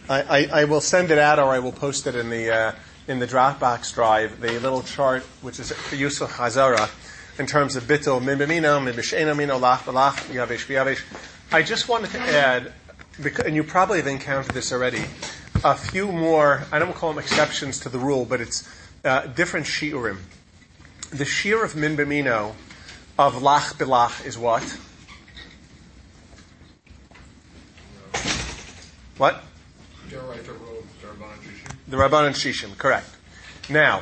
I will send it out, or I will post it in the Dropbox drive, the little chart which is for use of Chazara in terms of bittul, min b'mino, min b'she'eno mino, lach b'lach, yavish b'yavish. I just wanted to add, and you probably have encountered this already, a few more, I don't call them exceptions to the rule, but it's different shiurim. The shiur of min b'mino of lach b'lach is what? What? The Rabbanan Shishim, correct. Now,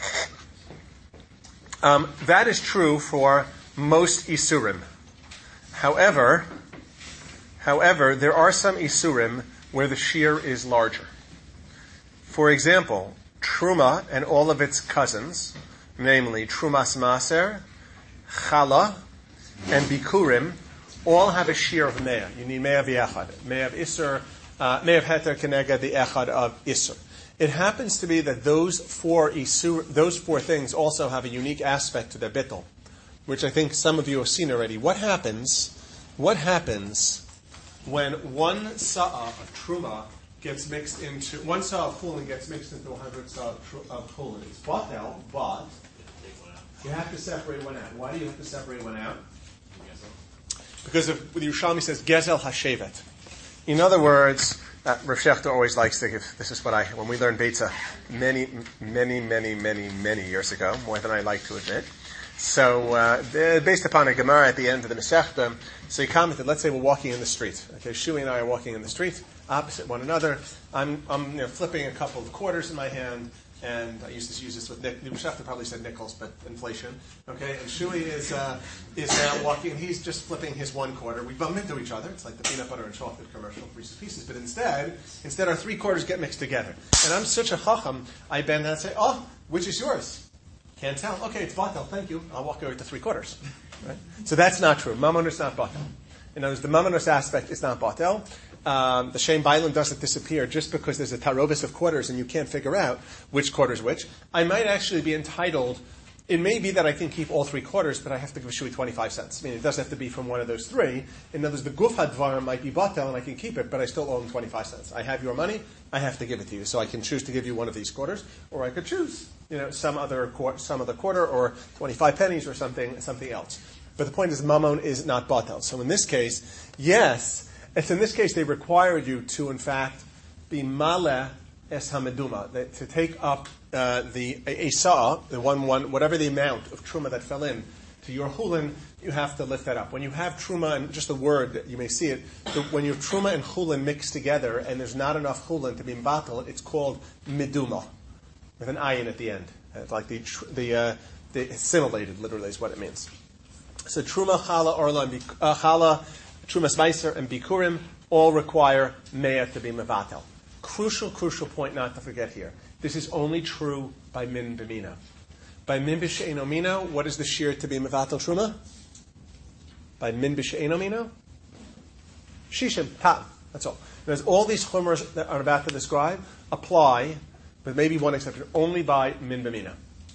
that is true for most Isurim. However, there are some Isurim where the shiur is larger. For example, Truma and all of its cousins, namely Trumas Maser, Chala, and Bikurim, all have a shiur of Mea. You need Mea v'Echad. Mea of Isur, Mea of Heter Kenega, the Echad of Isur. It happens to be that those four things also have a unique aspect to their bittul, which I think some of you have seen already. What happens when one sa'ah of truma gets mixed into, one sa'ah of chulin gets mixed into 100 sa'ah of chulin? It's batel, but you have to separate one out. Why do you have to separate one out? Because the Yerushalmi says gezel hashevet. In other words, Rav Shechter always likes to give, this is what when we learned Beitza many years ago, more than I like to admit. So, based upon a Gemara at the end of the Masechta, so he commented, let's say we're walking in the street. Okay, Shui and I are walking in the street, opposite one another. I'm flipping a couple of quarters in my hand, and I used to use this with Nick. Shafter probably said nickels, but inflation. Okay, and Shui is now walking, and he's just flipping his one quarter. We bump into each other. It's like the peanut butter and chocolate commercial, Reese's Pieces. But instead our three quarters get mixed together. And I'm such a chacham, I bend down and say, oh, which is yours? Can't tell. Okay, it's batel. Thank you. I'll walk over to three quarters. Right? So that's not true. Mammon is not batel. In other words, the mammonos aspect is not batel. The Shem Bailan doesn't disappear just because there's a tarovis of quarters and you can't figure out which quarter's which. I might actually be entitled, it may be that I can keep all three quarters, but I have to give Shui 25 cents. I mean, it doesn't have to be from one of those three. In other words, the guf hadvar might be batel and I can keep it, but I still owe him 25 cents. I have your money, I have to give it to you. So I can choose to give you one of these quarters, or I could choose, some other quarter, or 25 pennies, or something else. But the point is, mammon is not batel. So in this case, yes, it's in this case they required you to, in fact, be maleh es hameduma, to take up the sa'ah, the one, whatever the amount of truma that fell in to your chulin, you have to lift that up. When you have truma, and just a word, you may see it, when you have truma and chulin mixed together, and there's not enough chulin to be batel, it's called meduma, with an ayin at the end. It's like the assimilated, literally, is what it means. So truma, chala, orla, chala, truma, smeiser, and bikurim all require me'ah to be mevatel. Crucial point not to forget here. This is only true by min b'mina. By min b'she'eno mino, what is the shiur to be mevatel truma? By min b'she'eno mino? Shishim, tam. That's all. There's all these chumras that are about to describe apply, with maybe one exception, only by min b'mina.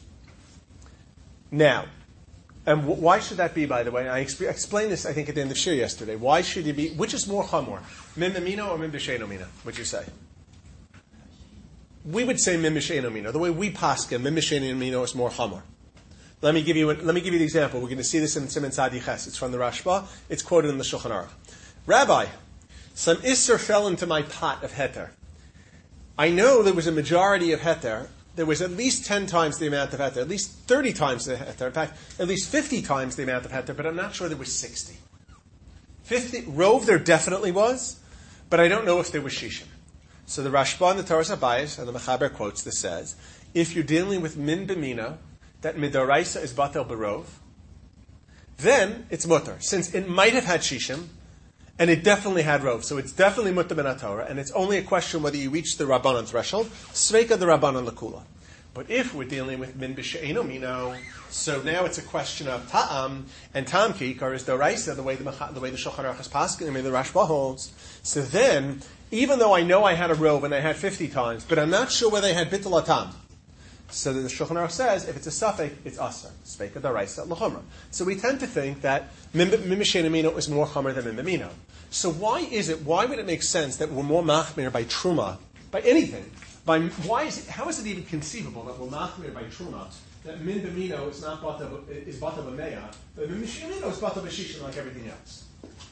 Now, and why should that be, by the way? I explained this, I think, at the end of Shir yesterday. Why should it be? Which is more chamor? Min b'mino or min b'she'eno mino? Would you say? We would say min b'she'eno mino. The way we paskin, min b'she'eno mino is more chamor. Let me give you the example. We're going to see this in Siman Tzadi Ches. It's from the Rashba. It's quoted in the Shulchan Aruch. Rabbi, some isser fell into my pot of heter. I know there was a majority of heter. There was at least 10 times the amount of heter, at least 30 times the heter, in fact, at least 50 times the amount of heter, but I'm not sure there was 60. 50, Rove there definitely was, but I don't know if there was shishim. So the Rashba and the Torah Sabayis, and the Mechaber quotes this, says, if you're dealing with min b'mina, that midaraisa is batel barov, then it's mutter. Since it might have had shishim, and it definitely had rov, so it's definitely mutter ben Torah, and it's only a question whether you reach the Rabbanon threshold, sveika the Rabbanon lakula. But if we're dealing with min b'she'eno mino, so now it's a question of ta'am, and ta'am kikar is doraisa, the way the Shulchan Aruch is paskin, the way the Rashba holds. So then, even though I know I had a rov and I had 50 times, but I'm not sure whether I had bittul atam. So the Shulchan Aruch says, if it's a suffix, it's asar. Sveika doraisa l'chumra. So we tend to think that min b'she'eno mino is more chomer than min b'mino. So why would it make sense that we're more machmir by truma, by anything? How is it even conceivable that we're machmir by truma, that min b'mino is not bata b'meya, but min b'shimino is bata b'shishin like everything else?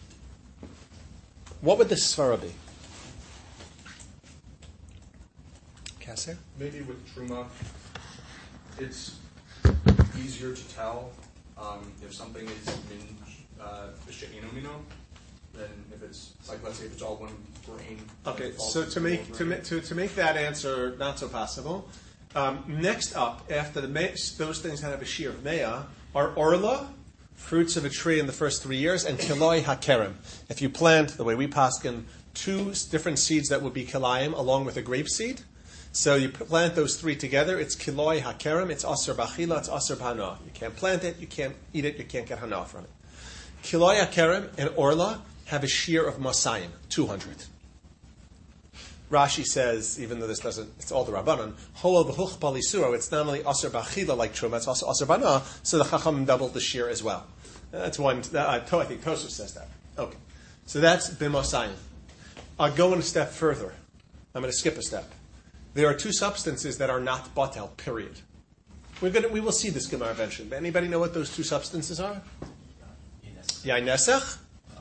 What would the svara be? Kasser? Maybe with truma, it's easier to tell if something is min b'she'ino mino than if it's like, let's say if it's all one grain. Okay, so to make that answer not so possible, next up after those things that have a shear of meya are orla, fruits of a tree in the first 3 years, and kiloi hakerem. If you plant the way we paskin 2 different seeds that would be kilayim along with a grape seed. So you plant those 3 together, it's kiloi hakerem, it's aser b'achila, it's aser b'hana. You can't plant it, you can't eat it, you can't get hana from it. Kiloi hakerem and orla have a shear of masayim, 200. Rashi says, even though this doesn't, it's all the Rabbanon, holol b'huch balisuro, it's not only aser b'achila like truma, it's also aser b'hana, so the Chacham doubled the shear as well. That's one, I think Tosfos says that. Okay. So that's b'masayim. I'll go in a step further. I'm going to skip a step. There are 2 substances that are not batel, period. We will see this Gemara eventually. Anybody know what those 2 substances are? Yain nesach.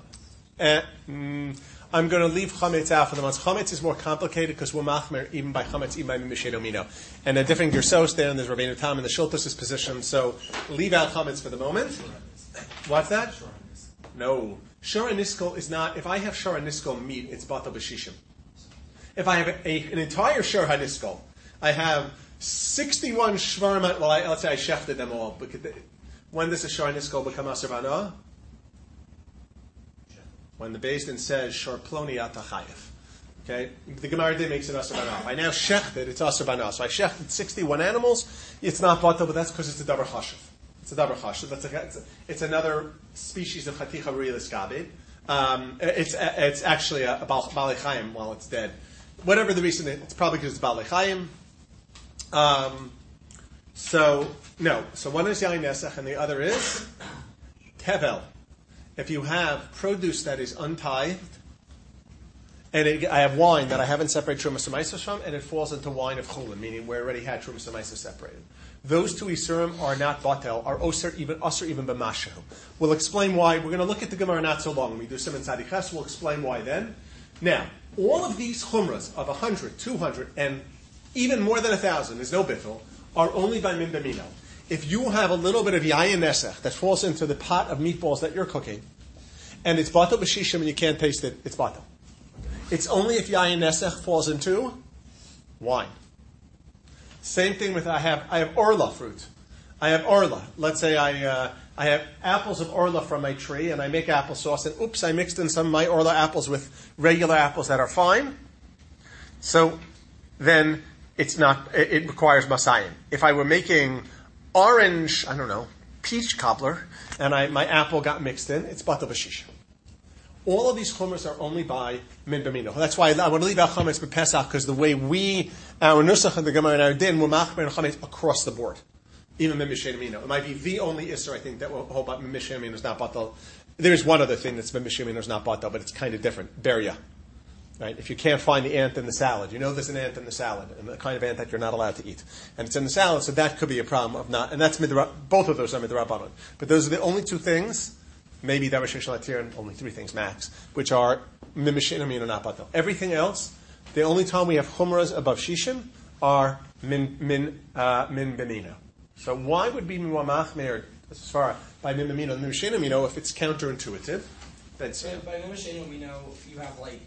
I'm going to leave chametz out for the months. Chametz is more complicated because we're machmer even by chametz, even by mishedo mino. And a different gersos there, and there's Rabbeinu Tam in the Shultos' position. So leave out chametz for the moment. What's that? No. Shara niskol is not, if I have shara niskol meat, it's bata b'shishim. If I have an entire shara niskol, I have 61 shvarim, let's say I shefted them all. When does a shara niskol become aser b'hana? When the Beis Din says shor ploni atachayev. Okay? The Gemara Din makes it aser b'hana. I now shechted, it's aser b'hana. So I shechted 61 animals, it's not bata, but that's because it's a davar chashiv. It's a davar chashiv. It's another species of chaticha rilis gabed. It's actually a balei chayim while it's dead. Whatever the reason, it's probably because it's balei chayim. So one is yain nesach and the other is tevel. If you have produce that is untithed, and I have wine that I haven't separated Trumas and Maisa from, and it falls into wine of Chulin, meaning we already had Trumas and Maisa separated. Those 2 Isurim are not Batel, are Osir even B'mashahu. We'll explain why. We're going to look at the Gemara not so long. When we do Simon Tzadiches, we'll explain why then. Now, all of these Chumras of 100, 200, and even more than 1,000, there's no bittul, are only by Min B'mino. If you have a little bit of yayin nesach that falls into the pot of meatballs that you're cooking, and it's batel b'shishim and you can't taste it, it's batel. It's only if yayin nesach falls into wine. Same thing with I have orla fruit. I have orla. Let's say I have apples of orla from my tree, and I make applesauce, and oops, I mixed in some of my orla apples with regular apples that are fine. So then it requires masayim. If I were making orange, peach cobbler, and my apple got mixed in, it's bata b'shish. All of these chumras are only by min b'mino. That's why I want to leave out chametz b'pesach, because the way our nusach and the Gemara and our din, we're machmer and chametz across the board. Even min b'shem mino. It might be the only isser, I think, that will hold up min b'shem mino is not batal. There is one other thing that's min b'shem mino is not batal, but it's kind of different. Beria. Right? If you can't find the ant in the salad, you know there's an ant in the salad, and the kind of ant that you're not allowed to eat. And it's in the salad, so that could be a problem of not, and that's both of those are midrabanan. But those are the only 2 things, maybe that was Shishalatir, and only 3 things max, which are mimishin and not batal. Everything else, the only time we have chumras above shishim are min b'mino. So why would be machmer as far by min b'mino and mimishin amino if it's counterintuitive? By mimishin amino, you have like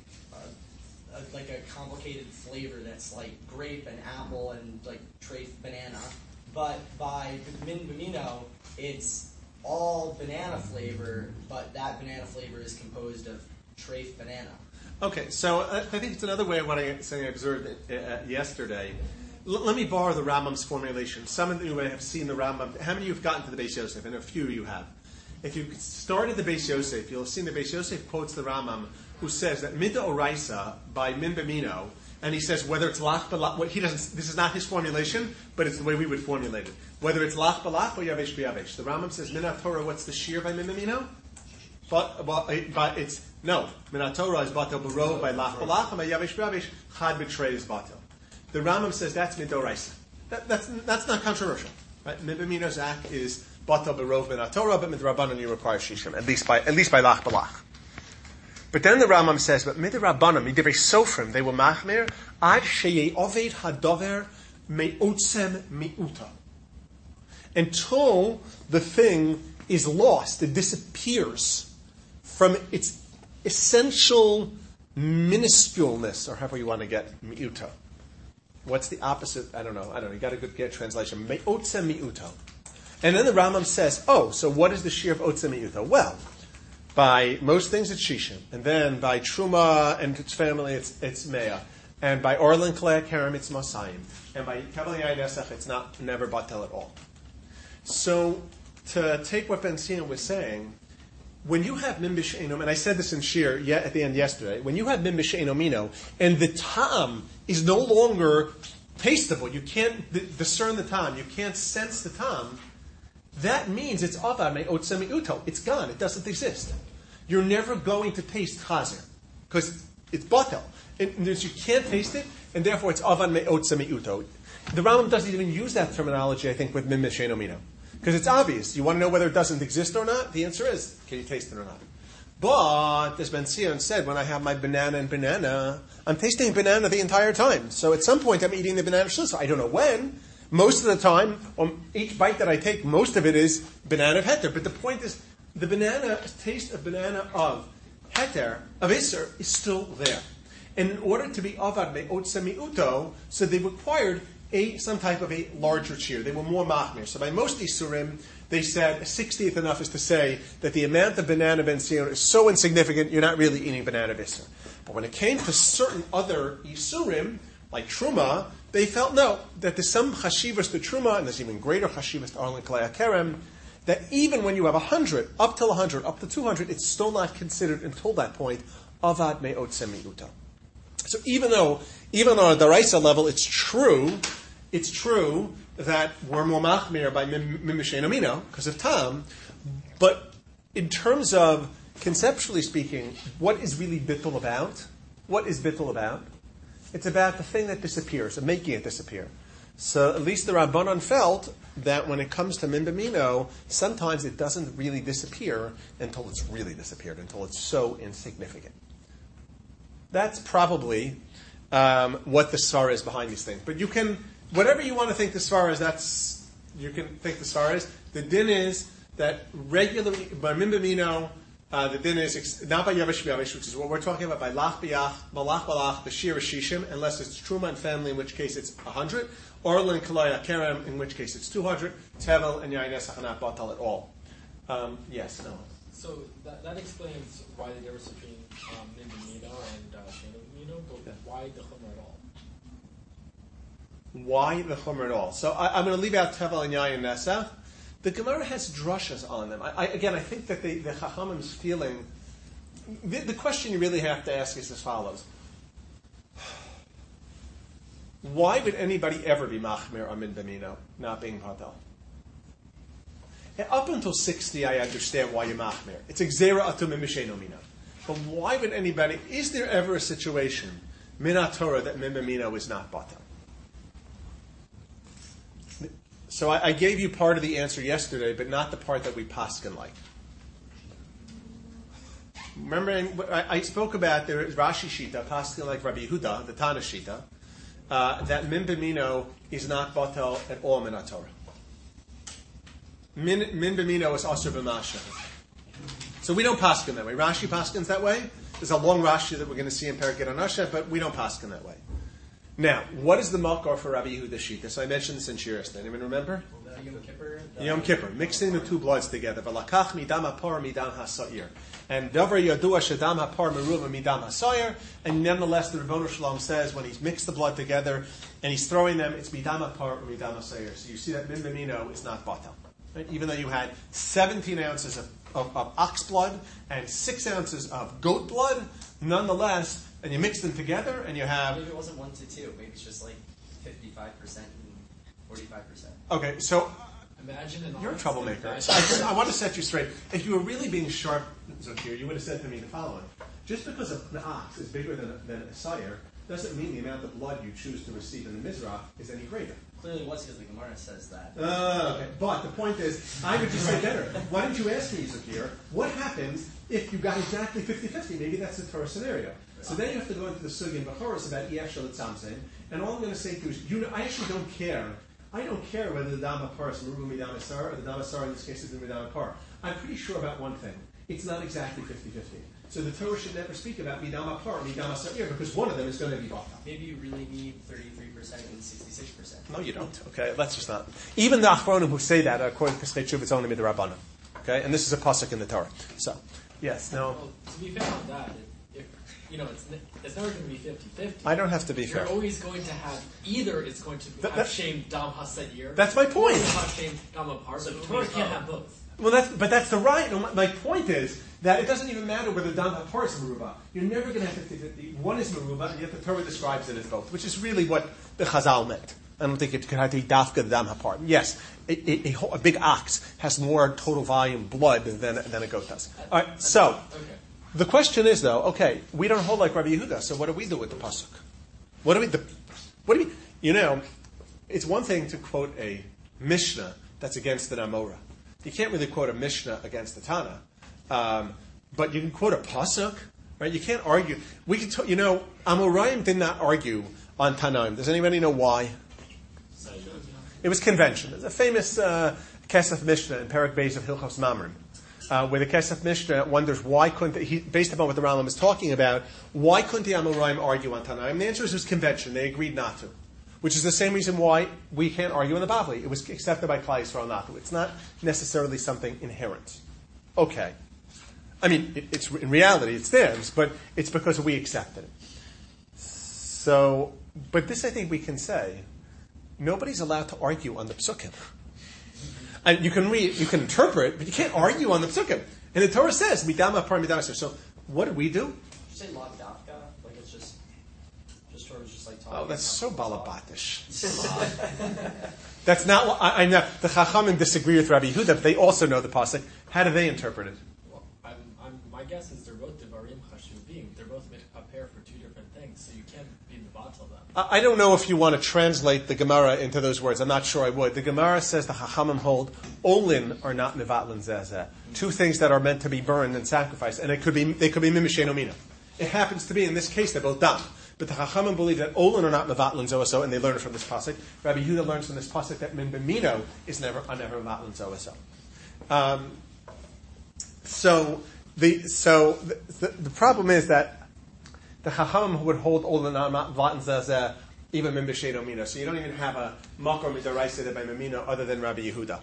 a complicated flavor that's like grape and apple and like treif banana, but by min b'mino, it's all banana flavor, but that banana flavor is composed of treif banana. Okay, so I think it's another way of what I observed yesterday. Let me borrow the Rambam's formulation. Some of you may have seen the Rambam. How many of you have gotten to the Beis Yosef? And a few you have. If you started the Beis Yosef, you'll have seen the Beis Yosef quotes the Rambam, who says that Midda Oraisa by Min B'mino, and he says whether it's lach b'lach, he doesn't. This is not his formulation, but it's the way we would formulate it. Whether it's lach b'lach or yavesh b'yavesh. The Rambam says Minat Torah. What's the shear by Min B'mino? But it's No, Min Torah is batel b'rov by lach balach, and by yavish b'yavish chad b'trei is batel. The Rambam says that's midoraisa. That's not controversial, right? Min b'mino zak is batel b'rov Min Torah, but midrabanan you require shishim, at least by lach balach. But then the Rambam says, but midrabanan midivrei sofrim they were machmir ad sheyei oved hadover me'otzem mi'uta. Until the thing is lost, it disappears from its essential minusculeness, or however you want to get mi'uta. What's the opposite? I don't know. You got a good translation. Me'otzem mi'uta. And then the Rambam says, so what is the shear of otzem mi'uta? Well, by most things it's shishim, and then by truma and its family it's mea, and by orlin klei kerem it's masayim, and by kavel yayin esach it's never batel at all. So, to take what Ben Sion was saying, when you have min b'she'eino, and I said this in Shir at the end yesterday, when you have min b'she'eino mino, and the ta'am is no longer tasteable, you can't discern the ta'am, you can't sense the ta'am, that means it's avad me'otzem mi'uto. It's gone. It doesn't exist. You're never going to taste chazer, because it's batel. You can't taste it, and therefore it's avad me'otzem mi'uto. The Rambam doesn't even use that terminology, I think, with min b'she'eino mino. Because it's obvious. You want to know whether it doesn't exist or not? The answer is, can you taste it or not? But, as Ben Sion said, when I have my banana, I'm tasting banana the entire time. So at some point I'm eating the banana shlish. I don't know when. Most of the time, on each bite that I take, most of it is banana of heter. But the point is, the taste of banana of heter, of iser, is still there. And in order to be avad me'otzem mi'uto, so they required some type of a larger cheer. They were more machmir. So by most Isurim, they said a 60th enough is to say that the amount of banana ben sion is so insignificant, you're not really eating banana bisser. But when it came to certain other Isurim, like Truma, they felt no, that there's some chashivas to Truma, and there's even greater chashivas to Arlen Kalei Kerem, that even when you have 100, up till 100, up to 200, it's still not considered until that point avad me'otzem mi'uta. So even on a daraisa level, it's true that we're more machmir by mimisheno mino because of tam, but in terms of conceptually speaking, what is really bittul about? What is bittul about? It's about the thing that disappears, and making it disappear. So at least the Rabbanon felt that when it comes to min b'mino, sometimes it doesn't really disappear until it's really disappeared, until it's so insignificant. That's probably what the svara is behind these things. But you can, whatever you want to think the svara is, you can think the svara is. The din is that regularly, by min b'mino, the din is not by yavish b'yavish, which is what we're talking about, by lach b'yach, malach balach, b'shir shishim, unless it's truma and family, in which case it's 100, or len kalaya kerem, in which case it's 200, tevel and yain esach not batal at all. Yes, no. So that explains why the difference between min b'mino and she'eino b'mino, but why the chumrah at all? Why the chumrah at all? So I'm going to leave out tevel and yain nesach. The Gemara has drushas on them. I think that the Chachamim's feeling... The question you really have to ask is as follows. Why would anybody ever be machmir on min b'mino, not being patel? Up until 60, I understand why you're machmir. It's exera atum misheno mina. But why would anybody... Is there ever a situation, min Torah, that min b'mino is not patel? So I gave you part of the answer yesterday, but not the part that we paskin like. Remember, I spoke about there is Rashi Shita, paskin like Rabbi Yehuda, the Tana Shita, that min b'mino is not batel at all min Torah. Min b'mino is asur b'masha. So we don't paskin that way. Rashi paskins that way. There's a long Rashi that we're going to see in Perek Anasha, but we don't paskin that way. Now, what is the makar for Rabbi Yehuda Shita? So I mentioned this in Shiras. Anyone remember? Yom Kippur. Yom Kippur, mixing the two bloods together. V'lakach midam hapar midam hasair. And davar yadua shadam hapar meruva midam hasair. And nonetheless, the Rebbeinu Shalom says when he's mixed the blood together and he's throwing them, it's midam hapar or midam hasair. So you see that min b'mino is not batal. Right? Even though you had 17 ounces of ox blood and 6 ounces of goat blood, nonetheless, and you mix them together and you have... Maybe it wasn't 1 to 2. Maybe it's just like 55% and 45%. Okay, so Imagine an You're a ox troublemaker. that- I want to set you straight. If you were really being sharp, Zakir, you would have said to me the following. Just because an ox is bigger than a sire doesn't mean the amount of blood you choose to receive in the Mizrach is any greater. Clearly, was because the Gemara says that. Okay. But the point is, I would just say better. Why don't you ask me, Zakir, what happens if you got exactly 50-50? Maybe that's the Torah scenario. So then you have to go into the Sugya and Bechoros about Iyach Shalit Samson, and all I'm going to say to you is, I actually don't care. I don't care whether the Dam HaPar is Meruba Midam Asar, or the Dam Asar in this case is the Midam HaPar. I'm pretty sure about one thing. It's not exactly 50-50. So the Torah should never speak about Midam HaPar or Midam Asar because one of them is going to be Batal. Maybe you really need 33% and 66%. No, you don't. Okay, let's just not. Even the Achronim who say that, according to Pesachei Tshuva, it's only Midrabanan. Okay, and this is a pasuk in the Torah. So, yes, no. Well, to be fair on that, if it's never going to be 50-50. I don't have to be fair. You're always going to have either it's going to have shame Dam HaSeir. That's my point. Or have shame Dam HaPar. So the Torah can't have both. Well, that's the right. No, my point is that it doesn't even matter whether Dam HaPar is Meruba. You're never going to have 50-50. One is Meruba, and yet the Torah describes it as both, which is really what the Chazal meant. I don't think it could have to be Dafka the Dam HaPar. Yes, a big ox has more total volume blood than a goat does. All right, so the question is though, okay, we don't hold like Rabbi Yehuda, so what do we do with the pasuk? What do we? You know, it's one thing to quote a Mishnah that's against an Amora. You can't really quote a Mishnah against the Tana, but you can quote a pasuk, right? You can't argue. We can, Amoraim did not argue on Tanaim. Does anybody know why? It was convention. There's a famous Kesef Mishnah in Perek Beis of Hilchos Mamren, where the Kesef Mishnah wonders why couldn't he, based upon what the Rambam is talking about, why couldn't the Amoraim argue on Tanaim? The answer is it was convention. They agreed not to. Which is the same reason why we can't argue in the Bavli. It was accepted by Klal Yisrael not to. It's not necessarily something inherent. Okay. I mean, it's in reality, it's theirs, but it's because we accepted it. So, but this I think we can say, nobody's allowed to argue on the psukim. And you can read, you can interpret, but you can't argue on the psukim. And the Torah says, Midam HaPar Midam Asar. So, what do we do? Did you say Lav Dafka? Like it's just Torah is just like talking. Oh, that's so balabatish. That's not what I know. The Chachamim disagree with Rabbi Yehuda, but they also know the pasuk. How do they interpret it? Well, my guess is they're both Devarim Chashuvim. They're both made a pair for two different things, so you can't be mevatel them. I don't know if you want to translate the Gemara into those words. I'm not sure I would. The Gemara says the Chachamim hold Olin are not mevatlin zezeh. Two things that are meant to be burned and sacrificed, and they could be mimishen omina. It happens to be in this case they're both dam. But the Chachamim believe that Olin are not mevatlin zoaso, and they learn it from this pasuk. Rabbi Yehuda learns from this pasuk that min b'mino is never mevatlin zoaso. So the problem is that the Chachamim would hold Olin are not mevatlin zezeh even min b'shein omina. So you don't even have a makor midaraisa that by memino other than Rabbi Yehuda.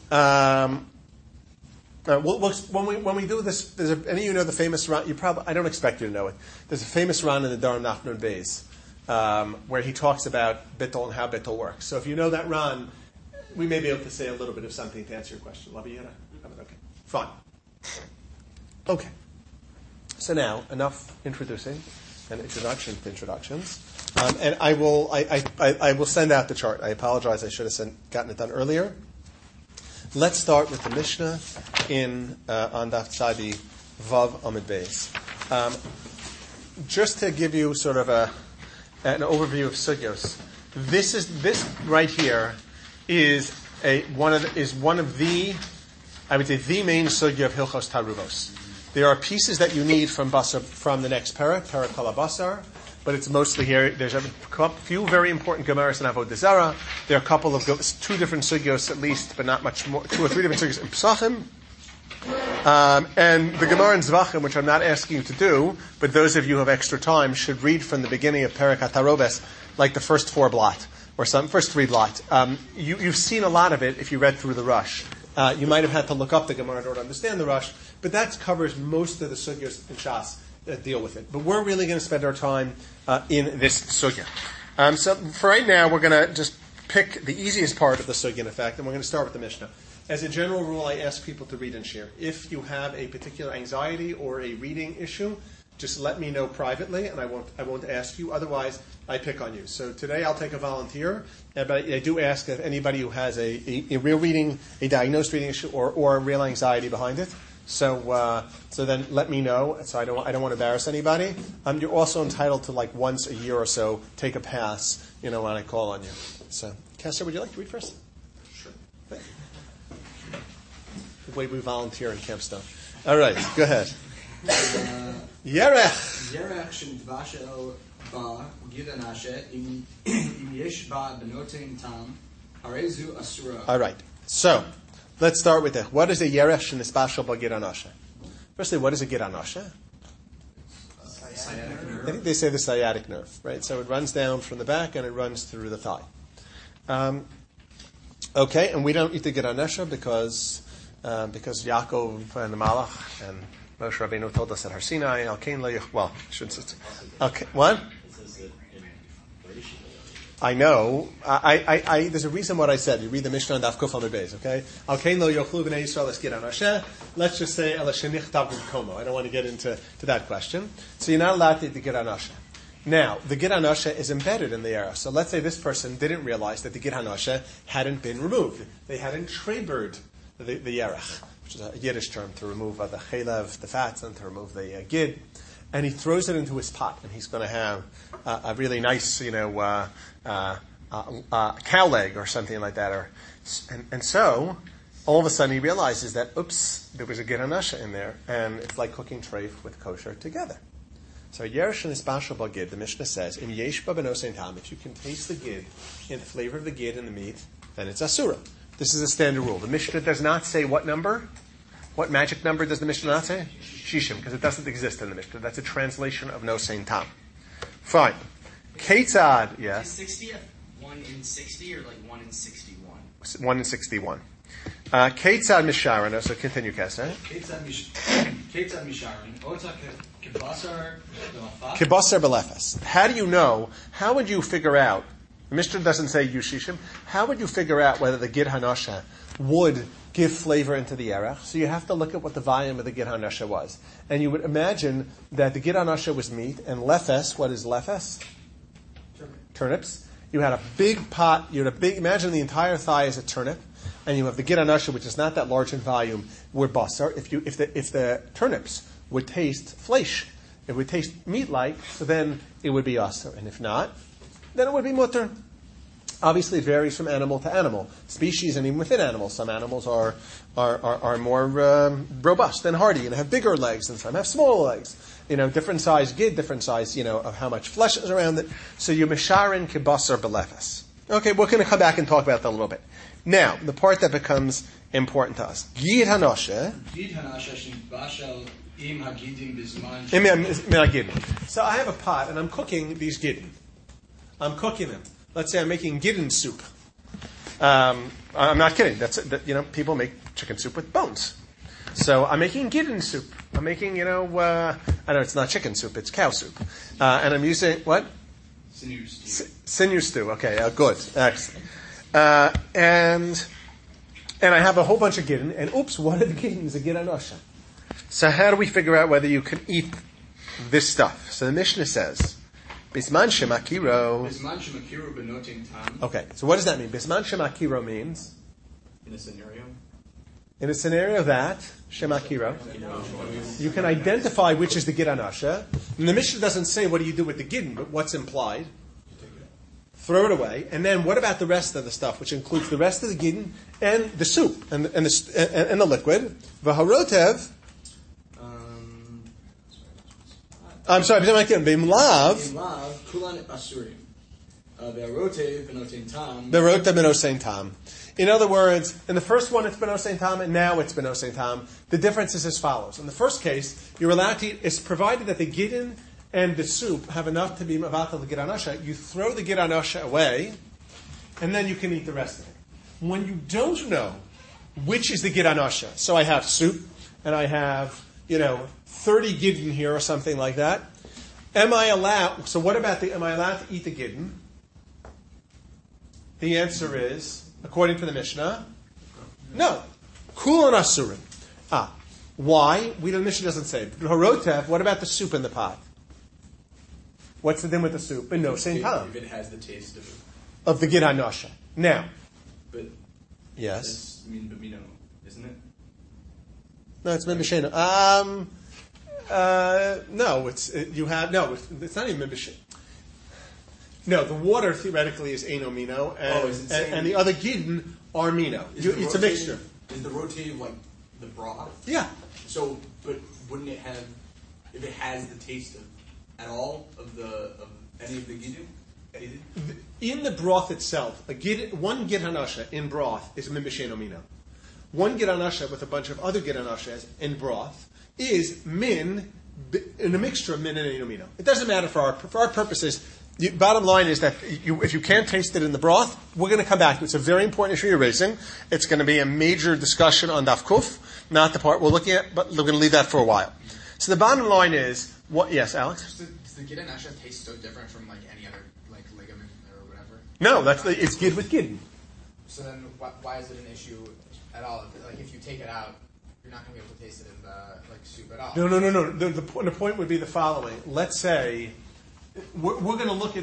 When we do this, any of you know the famous Ran? I don't expect you to know it. There's a famous Ran in the Dharam Nachman Beis where he talks about bittul and how bittul works. So if you know that Ran, we may be able to say a little bit of something to answer your question. Okay, fine. Okay. So now enough introducing and introduction to introductions, and I will send out the chart. I apologize. I should have gotten it done earlier. Let's start with the Mishnah on Daf Tzadi Vav Amud Beis. Just to give you sort of an overview of sugyos, this right here is one of the I would say the main sugya of Hilchos Taruvos. There are pieces that you need from the next parak Kol HaBasar, but it's mostly here. There's a few very important Gemaras in Avodah Zarah. There are a couple of two different sugyos at least, but not much more. 2 or 3 different sugyos in Pesachim. And the Gemara in Zvachim, which I'm not asking you to do, but those of you who have extra time should read from the beginning of Perek HaTarobes, like the first 4 blot, or first 3 blot. You've seen a lot of it if you read through the Rush. You might have had to look up the Gemara in order to understand the Rush, but that covers most of the sugyos in Shas that deal with it. But we're really going to spend our time in this sugya. So for right now, we're going to just pick the easiest part of the sugya, in effect, and we're going to start with the Mishnah. As a general rule, I ask people to read and share. If you have a particular anxiety or a reading issue, just let me know privately, and I won't ask you. Otherwise, I pick on you. So today I'll take a volunteer, but I do ask if anybody who has a real reading, a diagnosed reading issue, or real anxiety behind it. So then let me know. So I don't want to embarrass anybody. You're also entitled to like once a year or so take a pass, when I call on you. So, Kessler, would you like to read first? Sure. Thank you. The way we volunteer in Campstone. All right, go ahead. Yerech. Yerech שנתבשל בה גיד הנשה אם יש בה בנותן tam, הרי זו אסורה. All right. So, let's start with that. What is a yerech shenitbashel b'gid hanashe? Firstly, what is a gid hanashe? I think they say the sciatic nerve, right? So it runs down from the back and it runs through the thigh. Okay, and we don't eat the gid hanashe because Yaakov and the Malach and Moshe Rabbeinu told us at Har Sinai, Al-Kain lo yich, well, shouldn't say, okay, what? I know. There's a reason what I said. You read the Mishnah on Daf Kuf Amud Beis, okay? Al-Kain lo yochlu b'nei Yisrael es gid hanashe. Let's just say, Ela shenichtav b'mkomo. I don't want to get into that question. So you're not allowed to eat the gid hanashe. Now, the gid hanashe is embedded in the erech. So let's say this person didn't realize that the gid hanashe hadn't been removed. They hadn't trebered the yerech, which is a Yiddish term to remove the chelev, the fats, and to remove the gid. And he throws it into his pot, and he's going to have a really nice, cow leg or something like that. And so, all of a sudden he realizes that, oops, there was a gid hanashe in there, and it's like cooking treif with kosher together. So yeresh and isbashal b'gid, the Mishnah says, im yesh ba b'nosein tam, if you can taste the gid, in the flavor of the gid in the meat, then it's asura. This is a standard rule. The Mishnah does not say what number. What magic number does the Mishnah not say? Shishim, because it doesn't exist in the Mishnah. That's a translation of nosein tam. Fine. Ketzad, yes. Is 60 1 in 60 or like 1 in 61? 1 in 61. Ketzad misharon, so continue, Kessler. Ketzad misharon, ota kebasar belafas. Kibasar belefes. How do you know? How would you figure out? The Mishnah doesn't say yushishim. How would you figure out whether the gid hanashe would give flavor into the erech? So you have to look at what the volume of the gid hanashe was. And you would imagine that the gid hanashe was meat, and lefes, what is lefes? Turnips. You had a big pot, imagine the entire thigh is a turnip, and you have the gid hanashe, which is not that large in volume, were basar. If the turnips would taste flesh, it would taste meat-like, so then it would be asar. And if not, then it would be mutter. Obviously, it varies from animal to animal, species, and even within animals. Some animals are more robust and hardy and have bigger legs, and some have smaller legs. Different size gid, different size, of how much flesh is around it. So you misharin kibasar belefes. Okay, we're going to come back and talk about that a little bit. Now, the part that becomes important to us. Gid hanashe. Gid hanashe shnitbashel im hagidim bizman. So I have a pot, and I'm cooking these gidin. I'm cooking them. Let's say I'm making gidin soup. I'm not kidding. People make chicken soup with bones. So I'm making gidin soup. I'm making, I know it's not chicken soup, it's cow soup. And I'm using, what? Sinew stew. Sinew stew. Okay, good. Excellent. And I have a whole bunch of gidin, and oops, one of the gidin is a gid hanashe. So how do we figure out whether you can eat this stuff? So the Mishnah says, Bisman shemakiro. Bisman shemakiro benotin tam. Okay, so what does that mean? Bisman shemakiro means? In a scenario? In a scenario that, shemakiro, you can identify which is the gid hanashe. And the Mishnah doesn't say what do you do with the gidin, but what's implied. Throw it away. And then what about the rest of the stuff, which includes the rest of the gidin and the soup and the liquid? V'harotev. I'm sorry, Bimlav. Kulan asurim. Be'arotev benotin tam. Be'arotev benosein tam. In other words, in the first one it's benosein tam, and now it's benosein tam. The difference is as follows. In the first case, you're allowed to eat, it's provided that the gidin and the soup have enough to be mavatal the gid hanashe. You throw the gid hanashe away, and then you can eat the rest of it. When you don't know which is the gid hanashe, so I have soup, and I have, 30 gidin here or something like that. Am I allowed to eat the gidin? The answer is, according to the Mishnah, no. Kulan asurim. Why? The Mishnah doesn't say. Harotev, what about the soup in the pot? What's the din with the soup? No, same time. If it has the taste of Of the Gid HaNasha. Now. But Yes. It's min b'mino, isn't it? No, it's min b'sheno. No, it's not even min b'sheno. No, the water theoretically is eno mino, and the other gidin are mino. It's a mixture. Is the rotative like the broth? Yeah. So, but wouldn't it have, if it has the taste of at all of any of the gidin? In the broth itself, one gid hanasha in broth is min b'sheno mino. One gid hanasha with a bunch of other gid hanashas in broth is min in a mixture of min and eno mino. It doesn't matter for our purposes. The bottom line is that if you can't taste it in the broth, we're going to come back to it. It's a very important issue you're raising. It's going to be a major discussion on Daf Kuf, not the part we're looking at, but we're going to leave that for a while. So the bottom line is, what? Yes, Alex? Does the Gid HaNasha taste so different from like any other like ligament or whatever? No, it's gid with gid. So then, why is it an issue at all? If you take it out, you're not going to be able to taste it in the soup at all. No. The point would be the following. Let's say we're going to look at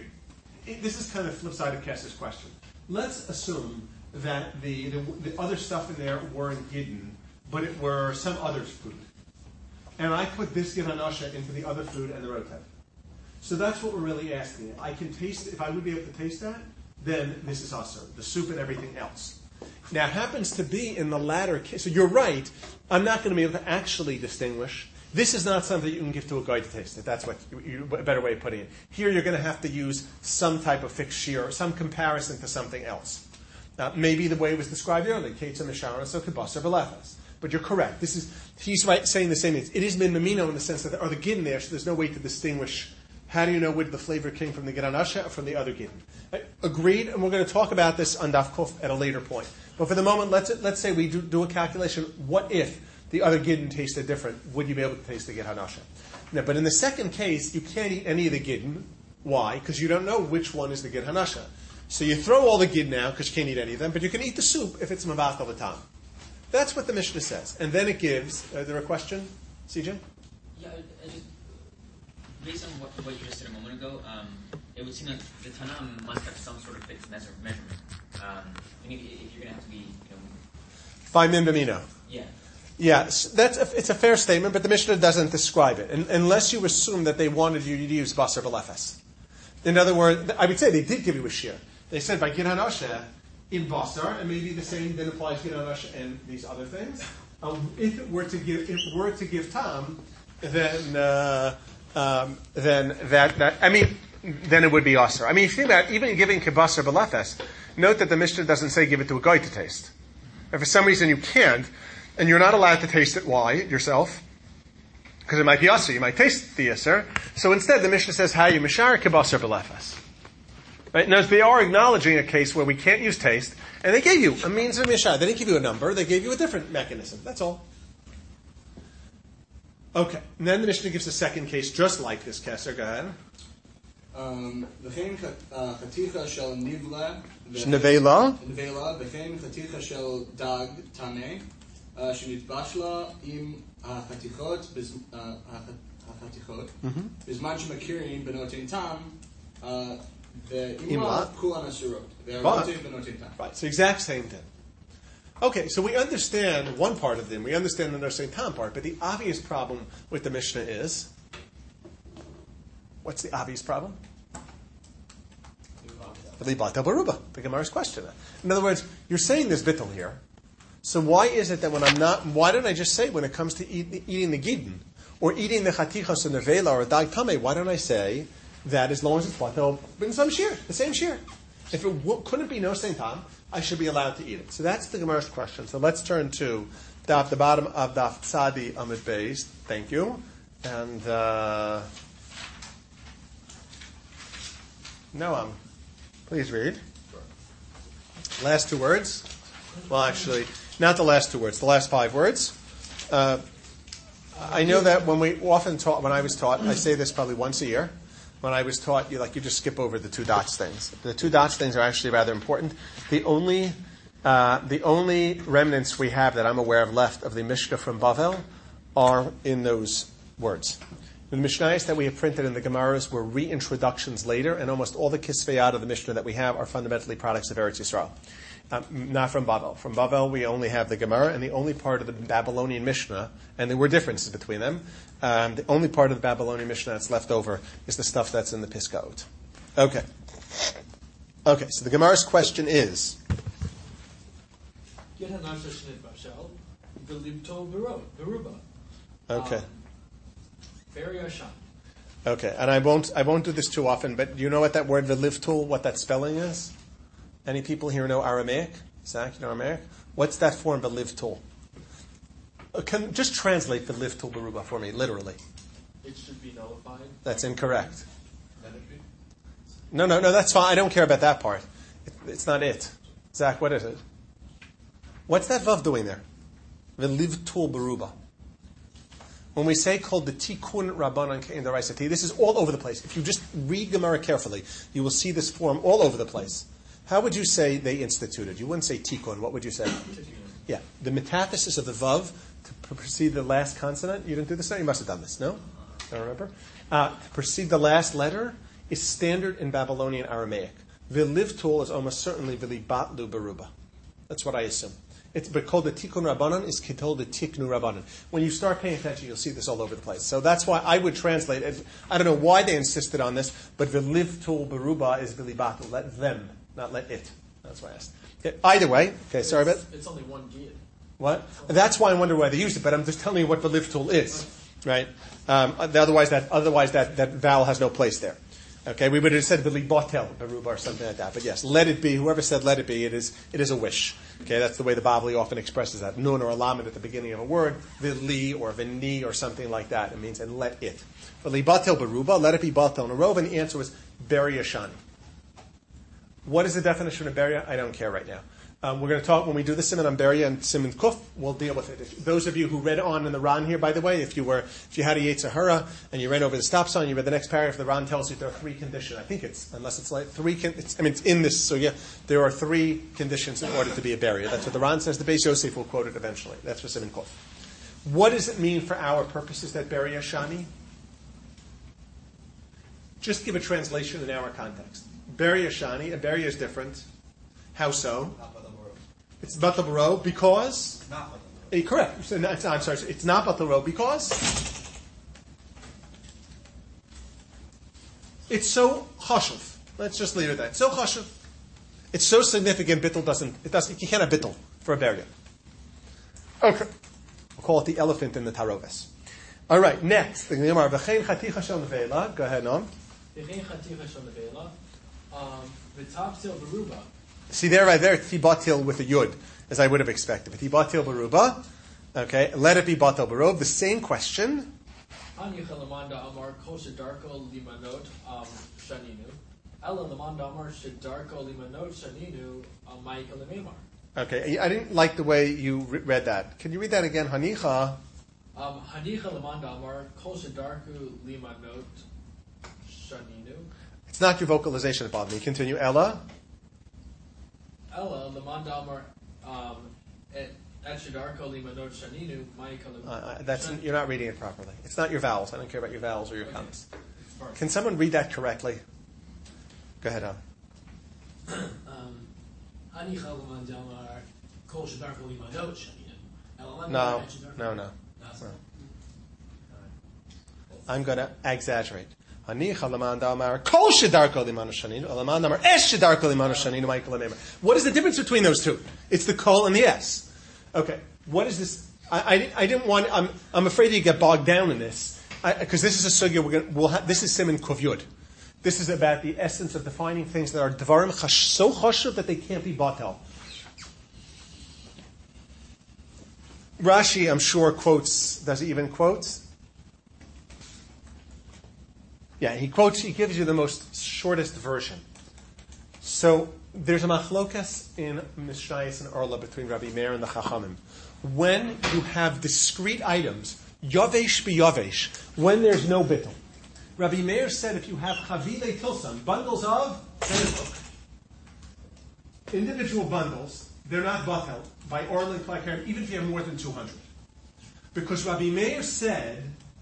this is kind of the flip side of Kess's question. Let's assume that the other stuff in there weren't gidden, but it were some other food, and I put this gid hanasha into the other food and the rotev. So that's what we're really asking. I can taste it. If I would be able to taste that, then this is also the soup and everything else. Now, it happens to be in the latter case. So you're right. I'm not going to be able to actually distinguish. This is not something you can give to a guy to taste it. That's a better way of putting it. Here, you're going to have to use some type of fixed shear, some comparison to something else. Maybe the way it was described earlier, Ketzah Mishara, so Kibasar Belefas. But you're correct. He's right saying the same thing. It is min mamino in the sense that there are the gidin there, so there's no way to distinguish. How do you know where the flavor came from the gid hanasha or from the other gidin? Agreed, and we're going to talk about this on Daf Kuf at a later point. But for the moment, let's say we do a calculation. What if the other gidin tasted different? Would you be able to taste the gid hanasha? Now, but in the second case, you can't eat any of the gidin. Why? Because you don't know which one is the gid hanasha. So you throw all the gidin out because you can't eat any of them, but you can eat the soup if it's mavat all the time. That's what the Mishnah says. And then it gives, is there a question, CJ? Yeah, based on what you just said a moment ago, it would seem like the Tanam must have some sort of fixed measurement. If you're going to have to be, By min b'mino. Yeah. Yes, it's a fair statement, but the Mishnah doesn't describe it, unless you assume that they wanted you to use basar b'lefes. In other words, I would say they did give you a shear. They said by gid hanasha in basar, and maybe the same then applies gid hanasha and these other things. If it were to give tam, then it would be asar. If you think about even giving kibasar b'lefes, note that the Mishnah doesn't say give it to a guy to taste. If for some reason you can't, and you're not allowed to taste it, why? Yourself. Because it might be asr, you might taste the asr. So instead, the Mishnah says, how you mishar kibasar b'lefes. Right? Now, they are acknowledging a case where we can't use taste, and they gave you a means of mishar. They didn't give you a number, they gave you a different mechanism. That's all. Okay, and then the Mishnah gives a second case just like this, Kesser. Go ahead. וכן חתיכה של נבלה נבלה וכן חתיכה של דג טמא שנתבשלה עם החתיכות בזמן שמכירים בנותן טעם ואימה כולן אסורות והרוטב בנותן טעם. Right, so exact same thing. Okay, so we understand one part of them. We understand the nursing time part, but the obvious problem with the Mishnah is, what's the obvious problem? The Gemara's question. In other words, you're saying there's bittul here. So why is it that why don't I just say when it comes to eating the gidin, or eating the chatichas or nevela or dag tameh, why don't I say that as long as it's batel, bring some shear, the same shear. If it couldn't be no same time, I should be allowed to eat it. So that's the Gemara's question. So let's turn to the bottom of Daf Tzadi Amud Beis. Thank you. And Noam, please read. Last two words. Well, actually, not the last two words. The last 5 words. I know that when I was taught, I say this probably once a year. When I was taught, you just skip over the 2 dots things. The 2 dots things are actually rather important. The only The only remnants we have that I'm aware of left of the Mishnah from Bavel are in those words. The Mishnayos that we have printed in the Gemaras were reintroductions later, and almost all the Kisveyat of the Mishnah that we have are fundamentally products of Eretz Yisrael. Not from Bavel. From Bavel, we only have the Gemara, and the only part of the Babylonian Mishnah, and there were differences between them, the only part of the Babylonian Mishnah that's left over is the stuff that's in the Piskaot. Okay, so the Gemara's question is... Okay. Very Ashan. Okay, and I won't do this too often, but do you know what that word velivtul, what that spelling is? Any people here know Aramaic? Zach, you know Aramaic? What's that form, velivtul? Just translate velivtul beruba for me, literally. It should be nullified. That's incorrect. No, that's fine. I don't care about that part. It's not it. Zach, what is it? What's that vav doing there? Velivtul beruba. When we say called the Tikkun Rabbanan Ke'en D'Oraisa, this is all over the place. If you just read Gemara carefully, you will see this form all over the place. How would you say they instituted? You wouldn't say Tikkun. What would you say? Yeah. The metathesis of the Vav to precede the last consonant. You didn't do this? No? You must have done this. No? Don't remember? To precede the last letter is standard in Babylonian Aramaic. Vilivtul is almost certainly Vilibatlu Beruba. That's what I assume. It's but called the Tikkun Rabbanan is called the Tiknu Rabbanan. When you start paying attention, you'll see this all over the place. So that's why I would translate it. I don't know why they insisted on this, but Vilivtul Beruba is Vilibatu. Let them, not let it. That's why I asked. Okay, either way, sorry about it. It's only one giyah. What? That's why I wonder why they used it, but I'm just telling you what Vilivtul is. Right? Otherwise that vowel has no place there. Okay, we would have said Vilibotel, Beruba, or something like that. But yes, let it be. Whoever said let it be, it is a wish. Okay, that's the way the Bavli often expresses that. Nun or a lamed at the beginning of a word, Vili or Vini or something like that. It means, and let it. Vilibotel Beruba, let it be Batel Nerov, and the answer was Beria Shani. What is the definition of Beria? I don't care right now. We're going to talk, when we do the Siman on Beria and Siman Kuf, we'll deal with it. Those of you who read on in the Ran here, by the way, if you had a Yetzer Hara and you ran over the stop sign, you read the next paragraph, the Ran tells you there are three conditions. I think unless it's like it's in this, so yeah, there are three conditions in order to be a Beria. That's what the Ran says. The Beis Yosef will quote it eventually. That's for Siman Kuf. What does it mean for our purposes, that Beria Shani? Just give a translation in our context. Beria Shani, a Beria is different. How so? It's Batal Baro because? Correct. I'm sorry. It's not Batal Baro because? It's so chashuv. Let's just leave it at that. So chashuv. It's so significant, you can't have bittul for a beria. Okay. We'll call it the elephant in the taroves. All right, next. The Gemara, V'chein chaticha shel nevela. Go ahead, Noam. V'chein chaticha shel nevela. V'tapsil beruba. See there, right there, tibatil with a yud, as I would have expected. Tibatil beruba, okay, let it be batal berub. The same question. Anicha lamanda amar kol shedarko limanot shaninu. Ela lamanda amar shedarko limanot shaninu ma'ika lememar. Okay, I didn't like the way you read that. Can you read that again? Hanicha. Hanicha lamanda amar kol shedarko limanot shaninu. It's not your vocalization that bothered me. Continue. Ella. Ella lamanda amar et shedarko limanot shaninu ma'ika lememar. You're not reading it properly. It's not your vowels. I don't care about your vowels or your comments. Can someone read that correctly? Go ahead, No. I'm going to exaggerate. What is the difference between those two? It's the kol and the s. Okay. What is this? I didn't want. I'm afraid you get bogged down in this because this is a sugya. This is Siman Kuf Yud. This is about the essence of defining things that are dvarim so chashuv that they can't be batel. Rashi, I'm sure, quotes. Does he even quote? Yeah, he quotes. He gives you the most shortest version. So there's a machlokas in Mishnayos and Orla between Rabbi Meir and the Chachamim. When you have discrete items, yavesh biyavesh, when there's no bittul. Rabbi Meir said if you have chavile tilsan, bundles of individual bundles, they're not batel by Orlin Klakarim, even if you have more than 200. Because Rabbi Meir said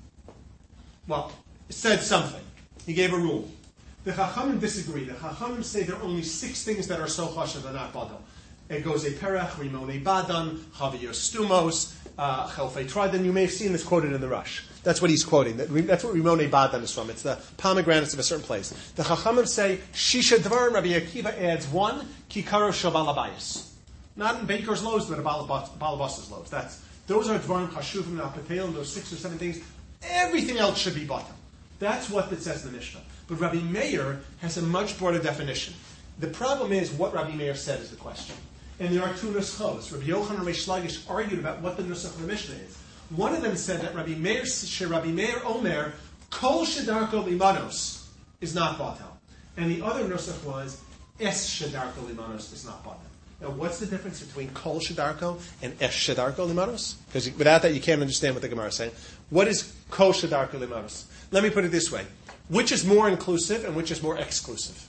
something. He gave a rule. The Chachamim disagree. The Chachamim say there are only 6 things that are so chashav they're not batel. It goes a perach, rimone badan, chavir stumos, chelfei tridon. You may have seen this quoted in the Rush. That's what he's quoting. That's what rimone badan is from. It's the pomegranates of a certain place. The Chachamim say shisha dvarim. Rabbi Akiva adds 1 kikaro shabalabayis. Not in baker's loaves, but a balabas's loaves. Those are dvarim chashuvim napatel. Those 6 or 7 things. Everything else should be batal. That's what it says in the Mishnah. But Rabbi Meir has a much broader definition. The problem is what Rabbi Meir said is the question. And there are 2 nuschos. Rabbi Yochanan and Reish Lakish argued about what the nusach of the Mishnah is. One of them said that Rabbi Meir Omer, Kol Shedarko Limanos is not batal. And the other nusach was, Es Shedarko Limanos is not batal. Now, what's the difference between Kol Shedarko and Es Shedarko Limanos? Because without that, you can't understand what the Gemara is saying. What is Kol Shedarko Limanos? Let me put it this way. Which is more inclusive and which is more exclusive?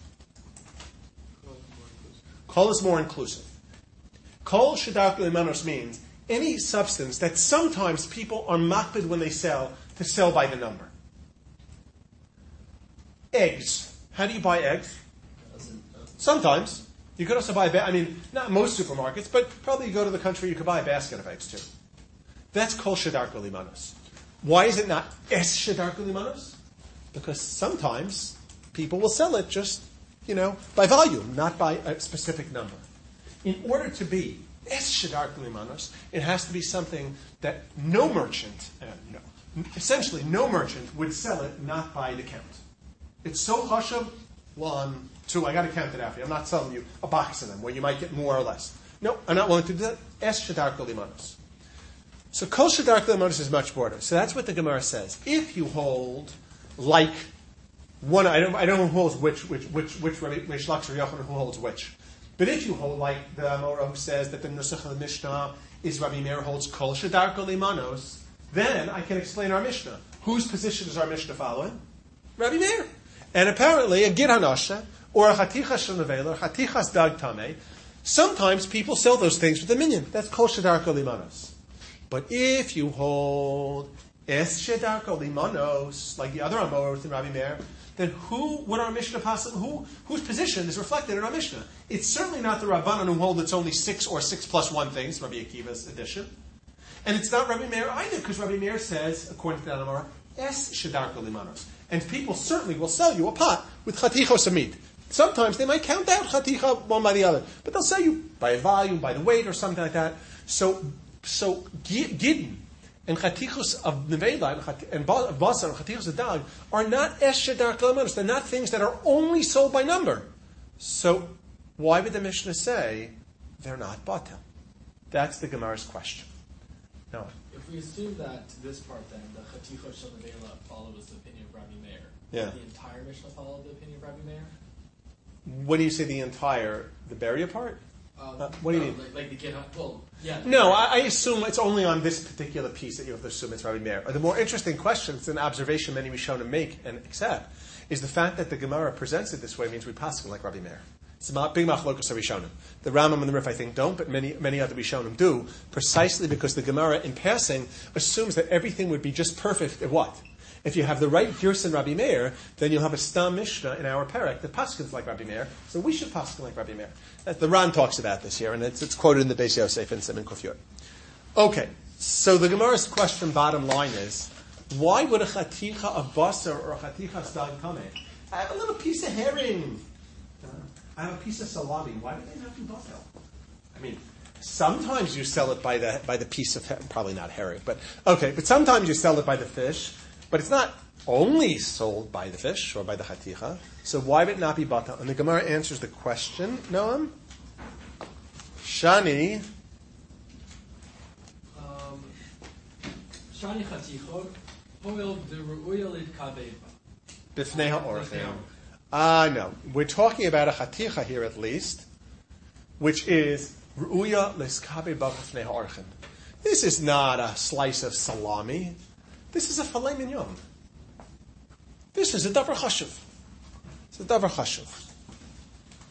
Kol is more inclusive. Kol Shedarko Limanos means any substance that sometimes people are makpid when they sell to sell by the number. Eggs. How do you buy eggs? Sometimes. You could also buy, not most supermarkets, but probably you go to the country, you could buy a basket of eggs too. That's Kol Shedarko Limanos. Why is it not Es Shedarko Limanos? Because sometimes people will sell it just, by volume, not by a specific number. In order to be Es Shedarko Limanos, it has to be something that no merchant, essentially no merchant would sell it not by the count. It's so chashav, 1, 2, I got to count it out for you. I'm not selling you a box of them where you might get more or less. No, I'm not willing to do that. Es Shedarko Limanos. So Kol Shedarko Limanos is much broader. So that's what the Gemara says. If you hold like one, I don't know who holds which Reish Lakish or Yochanan who holds which. But if you hold like the Amora who says that the Nusach of the Mishnah is Rabbi Meir holds Kol Shedarko Limanos, then I can explain our Mishnah. Whose position is our Mishnah following? Rabbi Meir. And apparently a Gid Hanasha or a Chatichas Shel Nevela, Chatichas Dag Tameh, sometimes people sell those things with a minion. That's Kol Shedarko Limanos. But if you hold Es Shedarko Limanos, like the other Amora within Rabbi Meir, then whose position is reflected in our Mishnah? It's certainly not the Rabbanan who hold it's only 6 or 6 plus 1 things, Rabbi Akiva's edition. And it's not Rabbi Meir either, because Rabbi Meir says, according to that Amora, Es Shedarko Limanos. And people certainly will sell you a pot with chatichos of meat. Sometimes they might count out chaticha one by the other, but they'll sell you by volume, by the weight, or something like that. So gidin and chatichos of nevela and basar and chatichos of dag are not es shedarko limanos. They're not things that are only sold by number. So why would the Mishnah say they're not batel? That's the Gemara's question. Now, if we assume that this part then, the chatichos shel nevela follows the opinion of Rabbi Meir, yeah. The entire Mishnah follow the opinion of Rabbi Meir? When do you say the entire, the Beria part? What do you mean? Like the Gid, yeah. No, I assume it's only on this particular piece that you have to assume it's Rabbi Meir. The more interesting question, it's an observation many Rishonim make and accept, is the fact that the Gemara presents it this way means we paskin like Rabbi Meir. It's a big machlokas of Rishonim. The Rambam and the Rif, I think, don't, but many other Rishonim do, precisely because the Gemara, in passing, assumes that everything would be just perfect at what? If you have the right Girsan Rabbi Meir, then you'll have a Stam Mishnah in our Perek that paskins like Rabbi Meir, so we should paskin like Rabbi Meir. The Ran talks about this here, and it's quoted in the Beis Yosef and Siman Kuf Yod. Okay, so the Gemara's question, bottom line is, why would a chaticha of basar or a chaticha stag tameh? I have a little piece of herring. I have a piece of salami. Why would they not do batel? I mean, sometimes you sell it by the piece of probably not herring, but sometimes you sell it by the fish, but it's not only sold by the fish or by the chaticha. So why would it not be batel? And the Gemara answers the question, Noam. Shani. Shani chatichot poil de ru'uya litkabeh. Bifnei ha'orchim. No. We're talking about a chaticha here at least, which is ru'uya liskabe b'fnei ha'orchim. This is not a slice of salami. This is a filet mignon. This is a davar chashuv. It's a davar chashuv.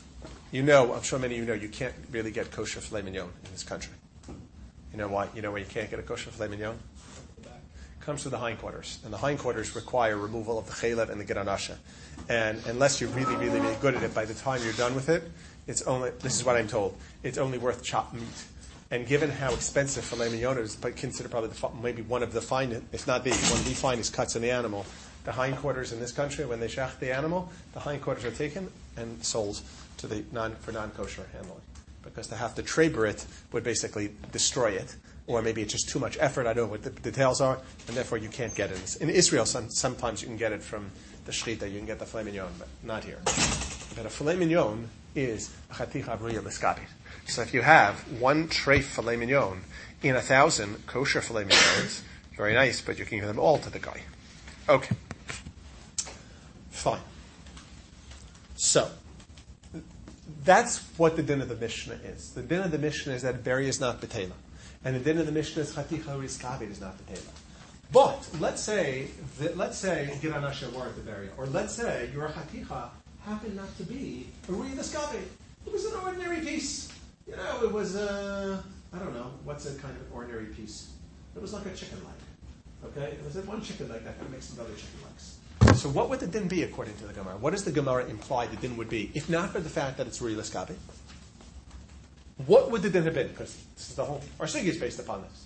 You know, I'm sure many of you know, you can't really get kosher filet mignon in this country. You know why? You know why you can't get a kosher filet mignon? It comes through the hindquarters, and the hindquarters require removal of the chalev and the geranasha. And unless you're really, really, really good at it, by the time you're done with it, it's only, this is what I'm told, it's only worth chopped meat. And given how expensive filet mignon is, but consider probably maybe one of the finest, if not one of the finest cuts in the animal, the hindquarters in this country, when they shach the animal, the hindquarters are taken and sold to the for non-kosher handling. Because to have to traber it would basically destroy it. Or maybe it's just too much effort, I don't know what the details are, and therefore you can't get it. In Israel, sometimes you can get it from the shchita, you can get the filet mignon, but not here. But a filet mignon is a chaticha abriya b'skabit. So if you have one treif filet mignon in 1,000 kosher filet mignons, very nice, but you can give them all to the guy. Okay. Fine. So, that's what the din of the Mishnah is. The din of the Mishnah is that berry is not betela. And the din of the Mishnah is chaticha rizkabit is not betela. But let's say Giranasha weren't the berry, or let's say your chaticha happened not to be a rizkabit. It was an ordinary piece. You know, it was I don't know, what's a kind of ordinary piece? It was like a chicken leg. Okay? It was one chicken leg that got mixed with other chicken legs. So what would the din be according to the Gemara? What does the Gemara imply the din would be, if not for the fact that it's Rui Laskabi? What would the din have been? Because this is the whole, our sugya is based upon this.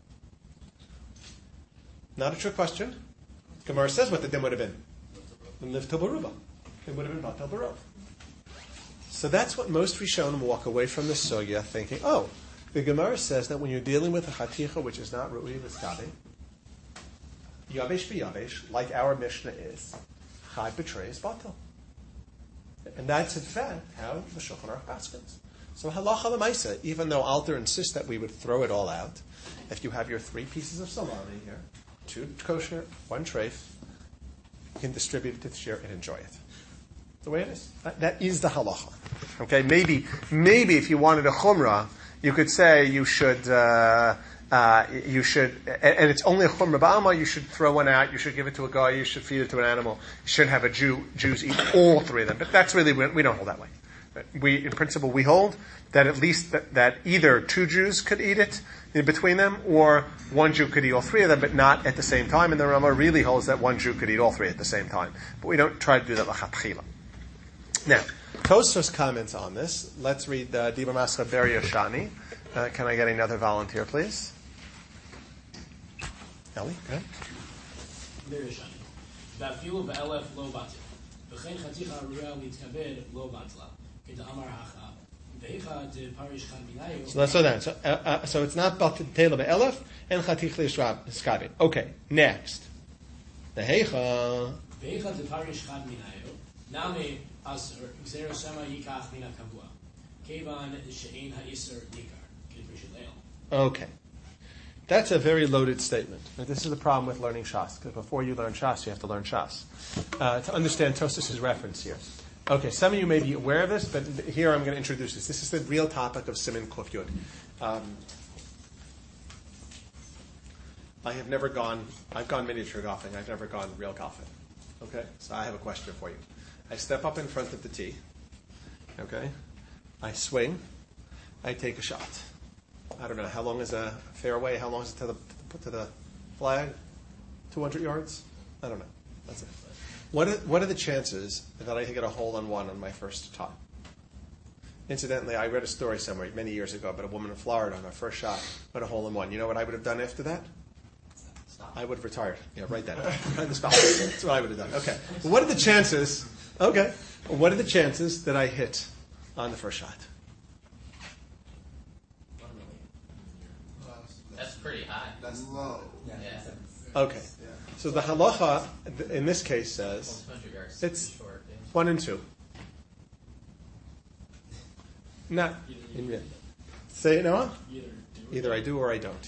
Not a trick question. Gemara says what the din would have been. Liv Baruba. It would have been Batal Barov. So that's what most Rishonim walk away from the sugya thinking, oh, the Gemara says that when you're dealing with a chaticha which is not Rui Laskabi, Yavesh v'yavesh, like our Mishnah is, Chai betrays batal. And that's in fact how the Shulchan Aruch paskins. So halacha l'maisa, even though Alter insists that we would throw it all out, if you have your 3 pieces of salami here, 2 kosher, 1 treif, you can distribute it to the share and enjoy it. The way it is. That is the halacha. Okay, maybe if you wanted a chumrah, you could say you should, and it's only a chumrah ba'alma, you should throw one out, you should give it to a guy, you should feed it to an animal, you should have Jews eat all 3 of them. But that's really, we don't hold that way. In principle, we hold that at least that either 2 Jews could eat it in between them, or 1 Jew could eat all 3 of them, but not at the same time. And the Rama really holds that 1 Jew could eat all 3 at the same time. But we don't try to do that l'chatchila. Now, Tosfos comments on this. Let's read Diba Mascha Beria Shani. Can I get another volunteer, please? Ellie, go ahead. Beria Shani. V'afilu v'elef lo batil. V'chein chaticha aruya litkabed lo batla. K'da'amar hacha. V'hecha de parish chan binayu. So let's slow down. So it's not batila be'elef and chaticha l'skabed. Okay, next. The hecha. V'hecha de parish chan binayu. Nami asur gzera shema yikach mina kavua. Kevan she'ein ha'isur yikar. K'diprishet leil. Okay. That's a very loaded statement. And this is the problem with learning Shas, because before you learn Shas, you have to learn Shas. To understand Tosfos' reference here. Okay, some of you may be aware of this, but here I'm going to introduce this. This is the real topic of Siman Kuf Yud. I've gone miniature golfing, I've never gone real golfing. Okay, so I have a question for you. I step up in front of the tee, okay, I swing, I take a shot. I don't know, how long is a fairway? How long is it to the flag? 200 yards? I don't know. That's it. What are the chances that I can get a hole-in-one on my first time? Incidentally, I read a story somewhere many years ago about a woman in Florida on her first shot got a hole-in-one. You know what I would have done after that? Stop. I would have retired. Yeah, write that down. Stop. That's what I would have done. Okay. What are the chances? Okay. What are the chances that I hit on the first shot? That's pretty high. That's low. Yeah. Okay. So the halacha in this case says it's 1 and 2. Not in real. Say it, Noah? Either I do or I don't.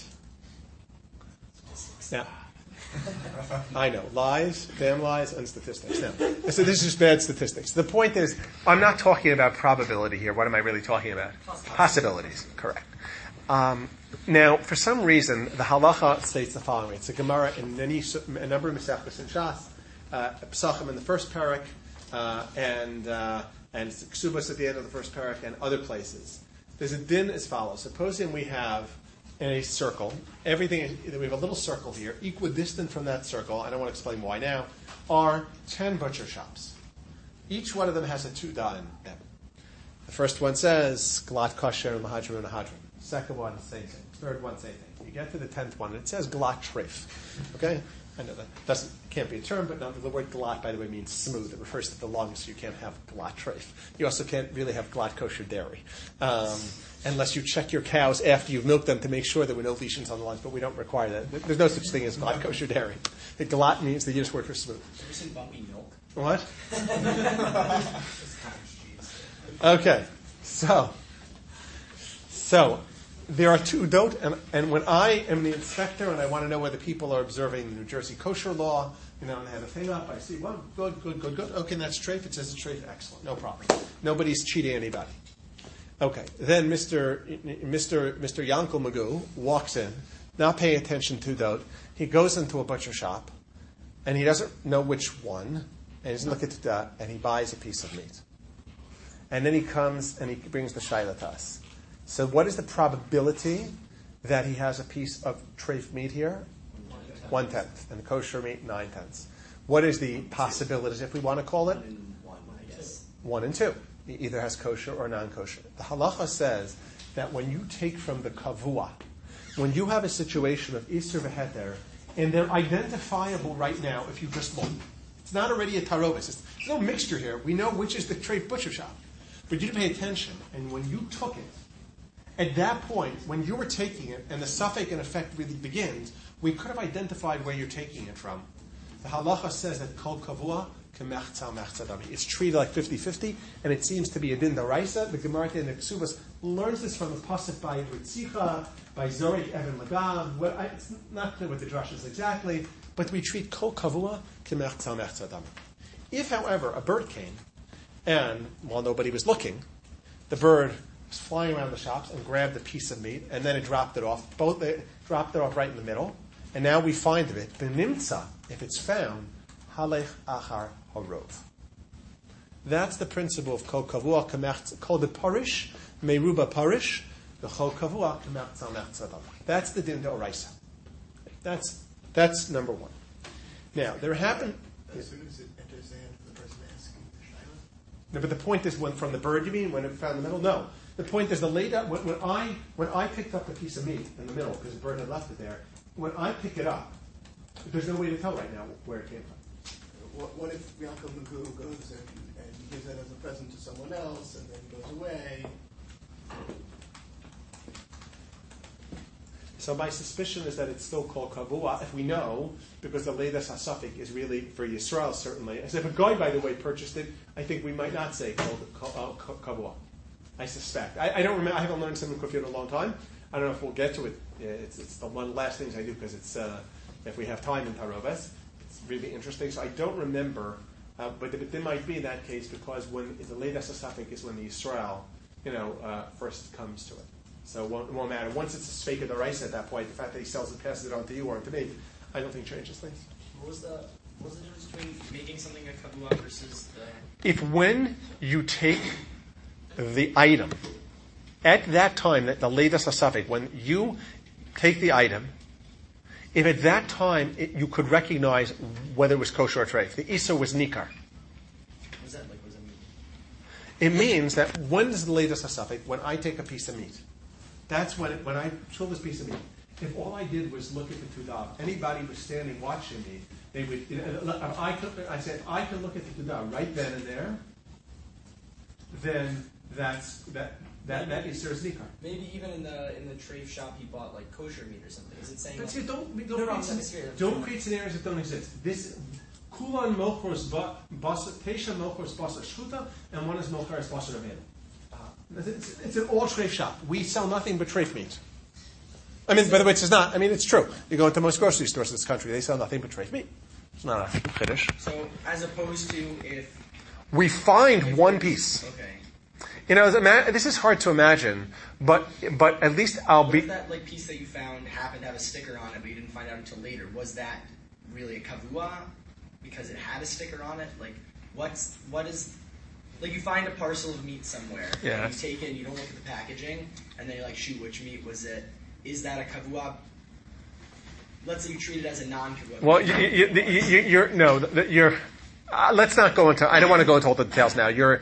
Now, I know. Lies, damn lies, and statistics. Now, so this is bad statistics. The point is, I'm not talking about probability here. What am I really talking about? Possibilities. Correct. Now, for some reason, the halacha states the following. It's a Gemara in a number of Mesechus in Shas, Pesachim in the first parak, and and Ksubas at the end of the first parak, and other places. There's a din as follows. Supposing we have in a circle, we have a little circle here, equidistant from that circle, I don't want to explain why now, are 10 butcher shops. Each one of them has a tuda in them. The first one says, Galat Kosher, Mahadrim, and Mahadrim. Second one, same thing. Third one, same thing. You get to the 10th one, and it says Galat Treif. Okay? I know that can't be a term, but no, the word galat, by the way, means smooth. It refers to the lungs, so you can't have galat treif. You also can't really have galat kosher dairy. Unless you check your cows after you've milked them to make sure there were no lesions on the lungs, but we don't require that. There's no such thing as galat kosher dairy. The galat means the Yiddish word for smooth. Have you ever seen bumpy milk? What? Okay, so there are two and when I am the inspector and I want to know whether people are observing the New Jersey kosher law, and I have a thing up, I see, well, good. Okay, that's treif. It says it's treif. Excellent, no problem. Nobody's cheating anybody. Okay, then Mr. Yankel Magoo walks in, not paying attention to Dot. He goes into a butcher shop, and he doesn't know which one, and he doesn't look at the Dot, and he buys a piece of meat. And then he comes and he brings the shaila to us. So what is the probability that he has a piece of treif meat here? 1/10. And kosher meat, 9/10. What is the possibilities, if we want to call it? 1 and 2. He either has kosher or non-kosher. The halacha says that when you take from the kavua, when you have a situation of Isser v'heter, and they're identifiable right now if you just look. It's not already a tarovis. There's no mixture here. We know which is the treif butcher shop. But you didn't pay attention, and when you took it, at that point, when you were taking it, and the suffix in effect really begins, we could have identified where you're taking it from. The halacha says that kol kavua k'mechza mechza dami. It's treated like 50-50, and it seems to be a din daraisa. The Gemara in the Ksubas learns this from the pasuk by Ritzicha, by Zorik Evan Lagav. It's not clear what the drush is exactly, but we treat kol kavua k'mechza mechza dami. If, however, a bird came, and while nobody was looking, the bird was flying around the shops and grabbed a piece of meat, and then it dropped it off. They dropped it off right in the middle, and now we find of it. Benimtza, if it's found, halech achar harov. That's the principle of kol kavua k'mechza, kol de parish, meruba parish, the kol kavua k'mechza mechza dam. That's the din d'oraisa. That's number one. Now there happened. As soon as it enters the hand of the person asking the shaila? No, but the point is, when from the bird, you mean, when it found in the middle? No. The point is, when I picked up the piece of meat in the middle, because the bird had left it there, when I pick it up, there's no way to tell right now where it came from. What if Yankel Magoo goes and gives it as a present to someone else, and then goes away? So my suspicion is that it's still called kavua, if we know, because the Leidas HaSafik is really for Yisrael, certainly. As if a guy, by the way, purchased it, I think we might not say kavua. I suspect. I don't remember. I haven't learned Simon Kufi in a long time. I don't know if we'll get to it. It's the one last things I do, because it's if we have time in Taroves, it's really interesting. So I don't remember, but there might be in that case, because when the Leidas HaSafik is when the Yisrael, first comes to it. So it won't matter. Once it's a Sveika D'Oraisa at that point, the fact that he sells it, passes it on to you or to me, I don't think changes things. What was the difference between making something a kavua versus the... If when you take the item, at that time, the Leidas HaSafik, when you take the item, if at that time you could recognize whether it was kosher or treif, the Isser was nikar. What does that mean? It means that when is the Leidas HaSafik? When I take a piece of meat. That's when I kill this piece of meat. If all I did was look at the tudab, anybody was standing watching me, they would. I said I can look at the tudab right then and there. Then that is nikar. Maybe even in the treif shop he bought like kosher meat or something. Is it saying? But like, don't create scenarios that don't exist. This kulan mochors basa teisha mochors basa shchuta, and one is mochors basa ravina. It's an all treif shop. We sell nothing but treif meat. I mean, by the way, it's not. I mean, it's true. You go into most grocery stores in this country, they sell nothing but treif meat. It's not a chiddush. So, as opposed to if we find one piece. Okay. This is hard to imagine, but at least I'll what be. If that piece that you found happened to have a sticker on it, but you didn't find out until later, was that really a kavua because it had a sticker on it? Like, what is Like you find a parcel of meat somewhere, Yeah. and you take it, and you don't look at the packaging, and then you're like, shoot, which meat was it? Is that a kavua? Let's say you treat it as a non-kavua. Well, you're. Let's not go into. I don't want to go into all the details now. You're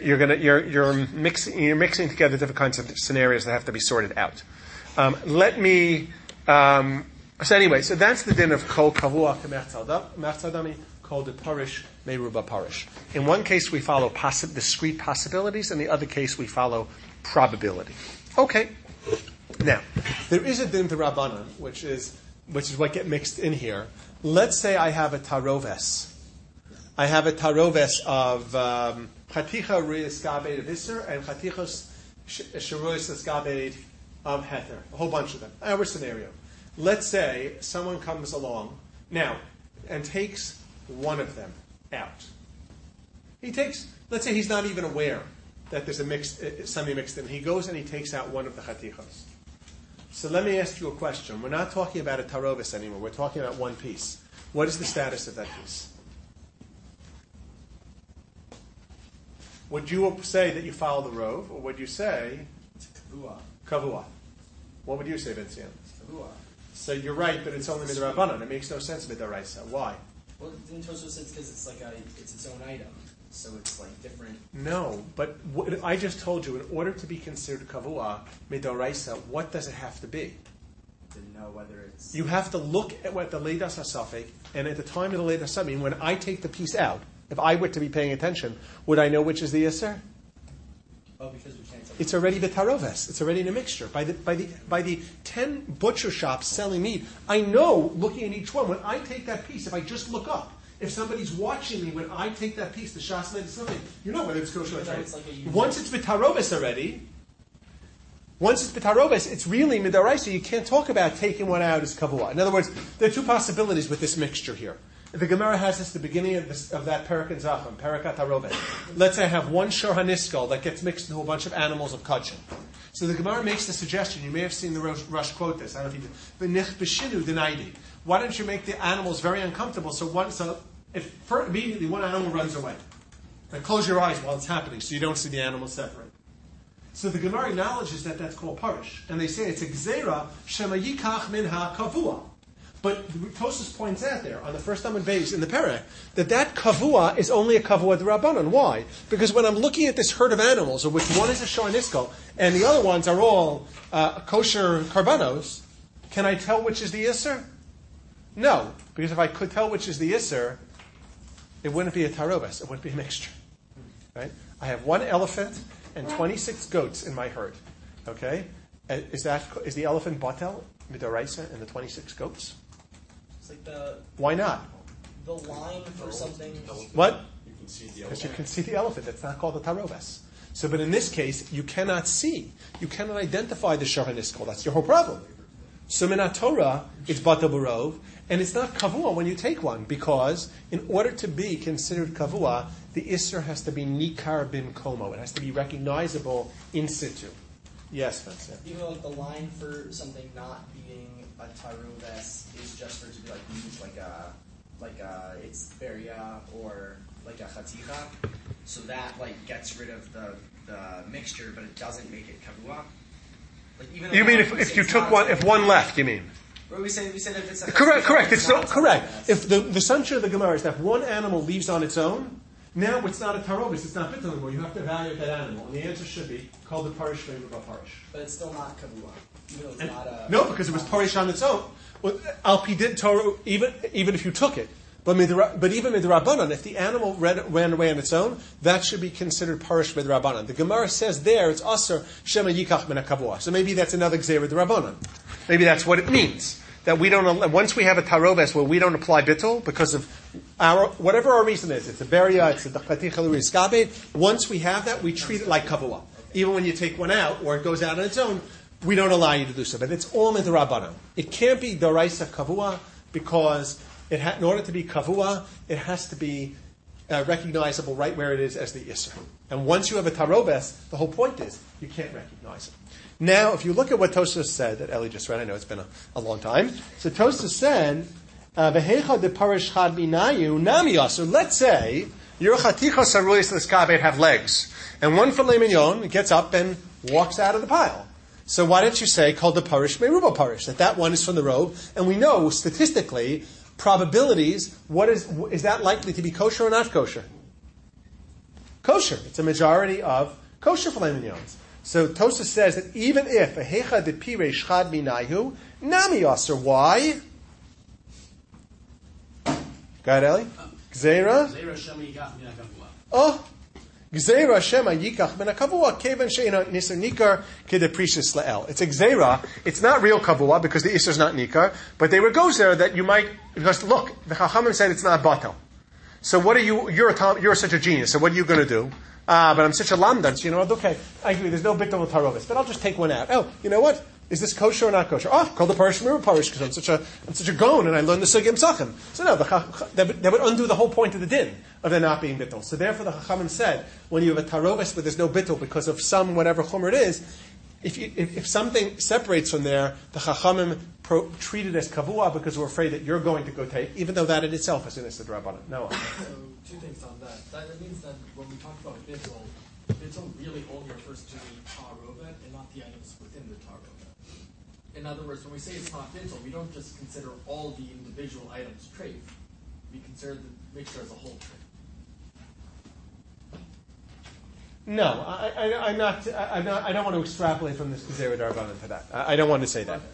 mixing together different kinds of scenarios that have to be sorted out. Let me. So anyway, so that's the din of kol kavua k'mertzadami, kol de parish meruba parish. In one case we follow discrete possibilities, in the other case we follow probability. Okay. Now there is a din to Rabbanan, which is what get mixed in here. Let's say I have a taroves. I have a taroves of chaticha riyas gabed of Isser and chatichos sherois gabed of Heter. A whole bunch of them. Our scenario. Let's say someone comes along now and takes one of them out. Let's say he's not even aware that there's something mixed in. He goes and he takes out one of the chatichos. So let me ask you a question. We're not talking about a tarovis anymore. We're talking about one piece. What is the status of that piece? Would you say that you follow the rove, or would you say kavua? What would you say, Vincian? Kavua. So you're right, but it's only midrabanan. It makes no sense midoraisa. Why? Well, didn't Tosfos say it's because it's like it's its own item, so it's like different. No, but what I just told you, in order to be considered kavua midoraisa, what does it have to be? To know whether it's. You have to look at what the leidas hasafek, and at the time of the leidas hasafek, when I take the piece out, if I were to be paying attention, would I know which is the Isser? Oh, because we can't tell. It's already betaroves. It's already in a mixture. By the 10 butcher shops selling meat, I know, looking at each one, when I take that piece, if I just look up, if somebody's watching me when I take that piece, the shas is something, you know whether it's kosher or not. Once it's betaroves already, it's really midaraisa. You can't talk about taking one out as kavua. In other words, there are two possibilities with this mixture here. The Gemara has this at the beginning of that Perak in Zacham, Perikat HaRovet. Let's say I have one Shor HaNiskal that gets mixed into a bunch of animals of Kachin. So the Gemara makes the suggestion, you may have seen the Rush quote this, I don't know if you did, V'nich b'shinu denaidi. Why don't you make the animals very uncomfortable immediately one animal runs away. And close your eyes while it's happening so you don't see the animals separate. So the Gemara acknowledges that that's called parish. And they say it's a gzeira shema yikach minha kavua. But Tosfos points out there, on the first Amud Beis in the Perek, that kavua is only a kavua d'Rabbanan. Why? Because when I'm looking at this herd of animals, of which one is a Shor HaNiskal, and the other ones are all kosher karbanos, can I tell which is the Isser? No. Because if I could tell which is the Isser, it wouldn't be a taroves, it wouldn't be a mixture. Right? I have one elephant and 26 goats in my herd. Okay? Is the elephant batel, midaraisa, and the 26 goats? Like why not? The line for something. What? You can see the Because you can see the elephant. That's not called a taroves. So, but in this case, you cannot see. You cannot identify the Shor HaNiskal. That's your whole problem. So, minat Torah, it's bata burov, and it's not kavua when you take one, because in order to be considered kavua, the isser has to be nikar bim komo. It has to be recognizable in situ. Yes, Vincent. Even though like the line for something not being a taroves is just for it to be like used like a it's beria or like a chaticha, so that like gets rid of the mixture, but it doesn't make it kavua. Like even You mean if you took one, if one left? You mean? We say that it's a correct. It's not correct. If the assumption of the Gemara is that if one animal leaves on its own, now it's not a tarovis, it's not bittul anymore. You have to evaluate that animal, and the answer should be called the parish v'ruba parish. But it's still not kavua, even though it's not a. No, because it was parish on its own. Well, alpi did Torah, even if you took it. But even midrabanan, if the animal ran away on its own, that should be considered parish midrabanan. The Gemara says there it's aser shema yikach min hakavua. So maybe that's another gzeira midrabanan. Maybe that's what it means. That we don't, once we have a taroves where we don't apply bittul because of whatever our reason is, it's a beria, it's a chaticha l'riyas gabed. Once we have that, we treat it like kavua. Even when you take one out or it goes out on its own, we don't allow you to do so. But it's all midrabanan. It can't be daraisa kavua because in order to be kavua, it has to be recognizable right where it is as the isser. And once you have a taroves, the whole point is you can't recognize it. Now, if you look at what Tosfos said, that Eli just read, I know it's been a long time. So Tosfos said, "V'hecha de parish had minayu nami aser." Let's say your chaticha saruyas l'skabed have legs, and one filet mignon gets up and walks out of the pile. So why don't you say called the parish meruba parish, that one is from the robe, and we know statistically probabilities. What is that likely to be kosher or not kosher? Kosher. It's a majority of kosher filet mignons. So Tosafos says that even if a hecha de pire shchad minayu nami aser, why? Go ahead, Eli. Gzeira. Gzeira shema yikach min hakavua. Oh, gzeira shema yikach min hakavua kevan sheina nisar nikar kedeprecious lael. It's a gzeira. It's not real kavua because the isser is not nikar, but there goes there that you might, because look, the Chachamim said it's not batel. So what are you? You're such a genius. So what are you going to do? But I'm such a lamdan. So okay, I agree. There's no bittul tarovis, but I'll just take one out. Oh, you know what? Is this kosher or not kosher? Oh, called the parish mirror parish because I'm such a gon and I learned the sugim tzachim. So no, that would undo the whole point of the din of there not being bittul. So therefore, the Chachamim said when you have a tarovis but there's no bittul because of some whatever chumr it is, if something separates from there, the Chachamim treat it as kavua because we're afraid that you're going to go take, even though that in itself is an issa d'rabbanan. No. So two things on that. That means that when we talk about bittul really only refers to the tarovet and not the items within the tarovet. In other words, when we say it's not bittul, we don't just consider all the individual items treif. We consider the mixture as a whole treif. No, I'm not. I don't want to extrapolate from this Gezerah D'Rabbanan to that. I don't want to say that.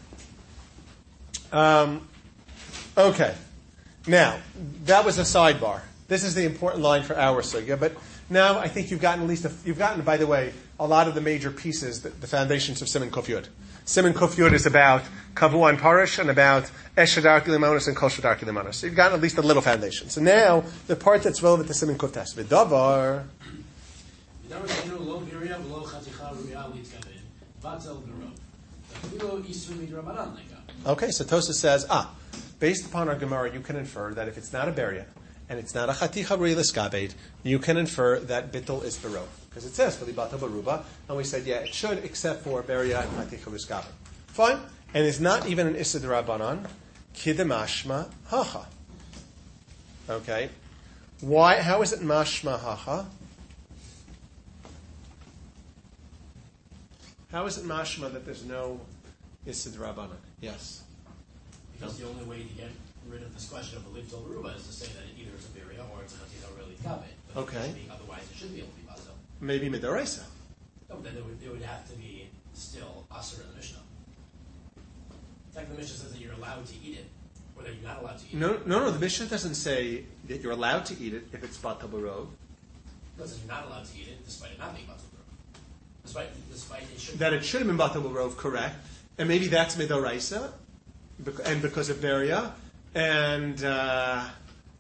Okay. Now, that was a sidebar. This is the important line for our sugya. But now I think you've gotten, by the way, a lot of the major pieces, the foundations of Siman Kuf Yud. Siman Kuf Yud is about Kavua and Parish and about Eshadar Kilimonis and Kol Shadar Kilimonis. So you've gotten at least a little foundation. So now, the part that's relevant to Siman Kuf Tes. V'davar. Okay, so Tosafos says, based upon our Gemara, you can infer that if it's not a beria and it's not a chaticha l'skabed, you can infer that bittul is bero. Because it says, v'libata baruba, and we said, yeah, it should, except for beria and chaticha l'skabed. Fine. And it's not even an issa d'rabbanan, kidemashma hacha. Okay. Why? How is it mashma hacha? How is it mashma that there's no issa d'rabbanan? Yes. Because the only way to get rid of this question of a liv tol ruba is to say that it either is a beria or it's a chaticha really kabed. Okay. Otherwise, it should be able to be bazel. Maybe midoraisa. No, but then it would have to be still aser in the Mishnah. In fact, the Mishnah says that you're allowed to eat it, or that you're not allowed to eat it. No. The Mishnah doesn't say that you're allowed to eat it if it's batal barov. It says you're not allowed to eat it despite it not being batal barov. Despite it should. That it should have been batal barov, correct? And maybe that's midoraisa, and because of beria, and the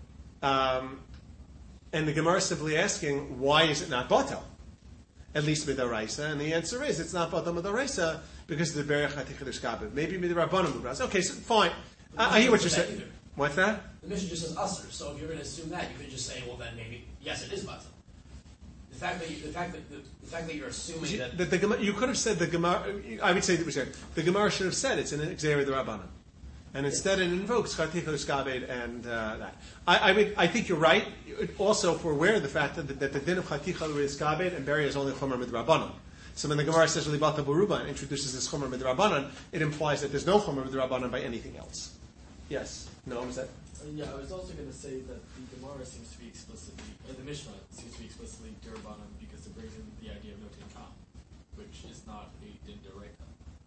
Gemara is simply asking, why is it not batal? At least midoraisa, and the answer is it's not batal midoraisa because of the beria chaticha l'skabed. Maybe midrabanan midoraisa. Okay, so fine. I hear what you're saying. What's that? The Mishnah just says aser. So if you're going to assume that, you could just say, well, then maybe yes, it is batal. The fact that you're assuming that the Gemara, you could have said the Gemara. I would say the Gemara should have said it's an Gzeira D'Rabbanan, and instead it invokes Chaticha L'Skabed and that. I think you're right. Also, if we're aware of the fact that the din of Chaticha L'Skabed and Beria is only Chomer Midrabanan. So when the Gemara says Libata Baruba and introduces this Chomer Midrabanan, it implies that there's no Chomer Midrabanan by anything else. Yes. No. Is that? Yeah, I was also going to say that the Gemara seems to be explicitly, the Mishnah seems to be explicitly D'Rabbanan because it brings in the idea of noting tam, which is not a din d'oraita.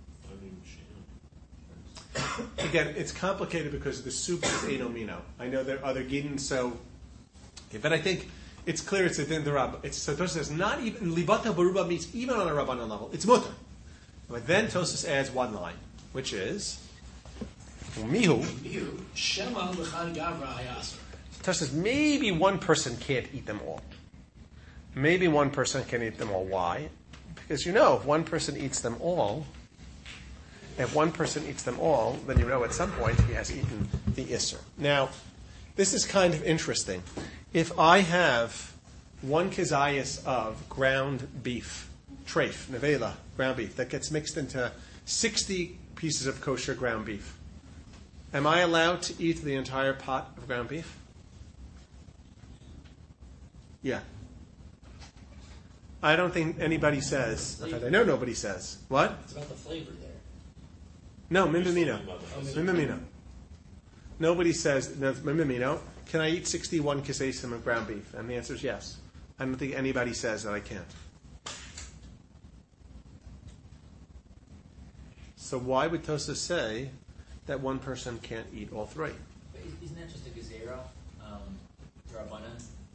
Again, it's complicated because the soup is enomino. I know there are other gidin, so, but I think it's clear it's a din d'Rabbanan. So Tosafos says not even libata baruba means even on a Rabbanan level. It's mutter. But then Tosafos adds one line, which is. Mihu. Shema l'chad gavra hayaser. Tosafos says maybe one person can't eat them all. Maybe one person can eat them all. Why? Because if one person eats them all, then at some point he has eaten the Isser. Now, this is kind of interesting. If I have one kezayis of ground beef, treif, nevela, ground beef, that gets mixed into 60 pieces of kosher ground beef, am I allowed to eat the entire pot of ground beef? Yeah. I don't think anybody says. In fact, I know nobody says. What? It's about the flavor there. No, min b'mino. Something about the- Min b'mino. Nobody says, no, min b'mino, can I eat 61 kesesim of ground beef? And the answer is yes. I don't think anybody says that I can't. So why would Tosa say that one person can't eat all three? But isn't that just a gazera, drabanan,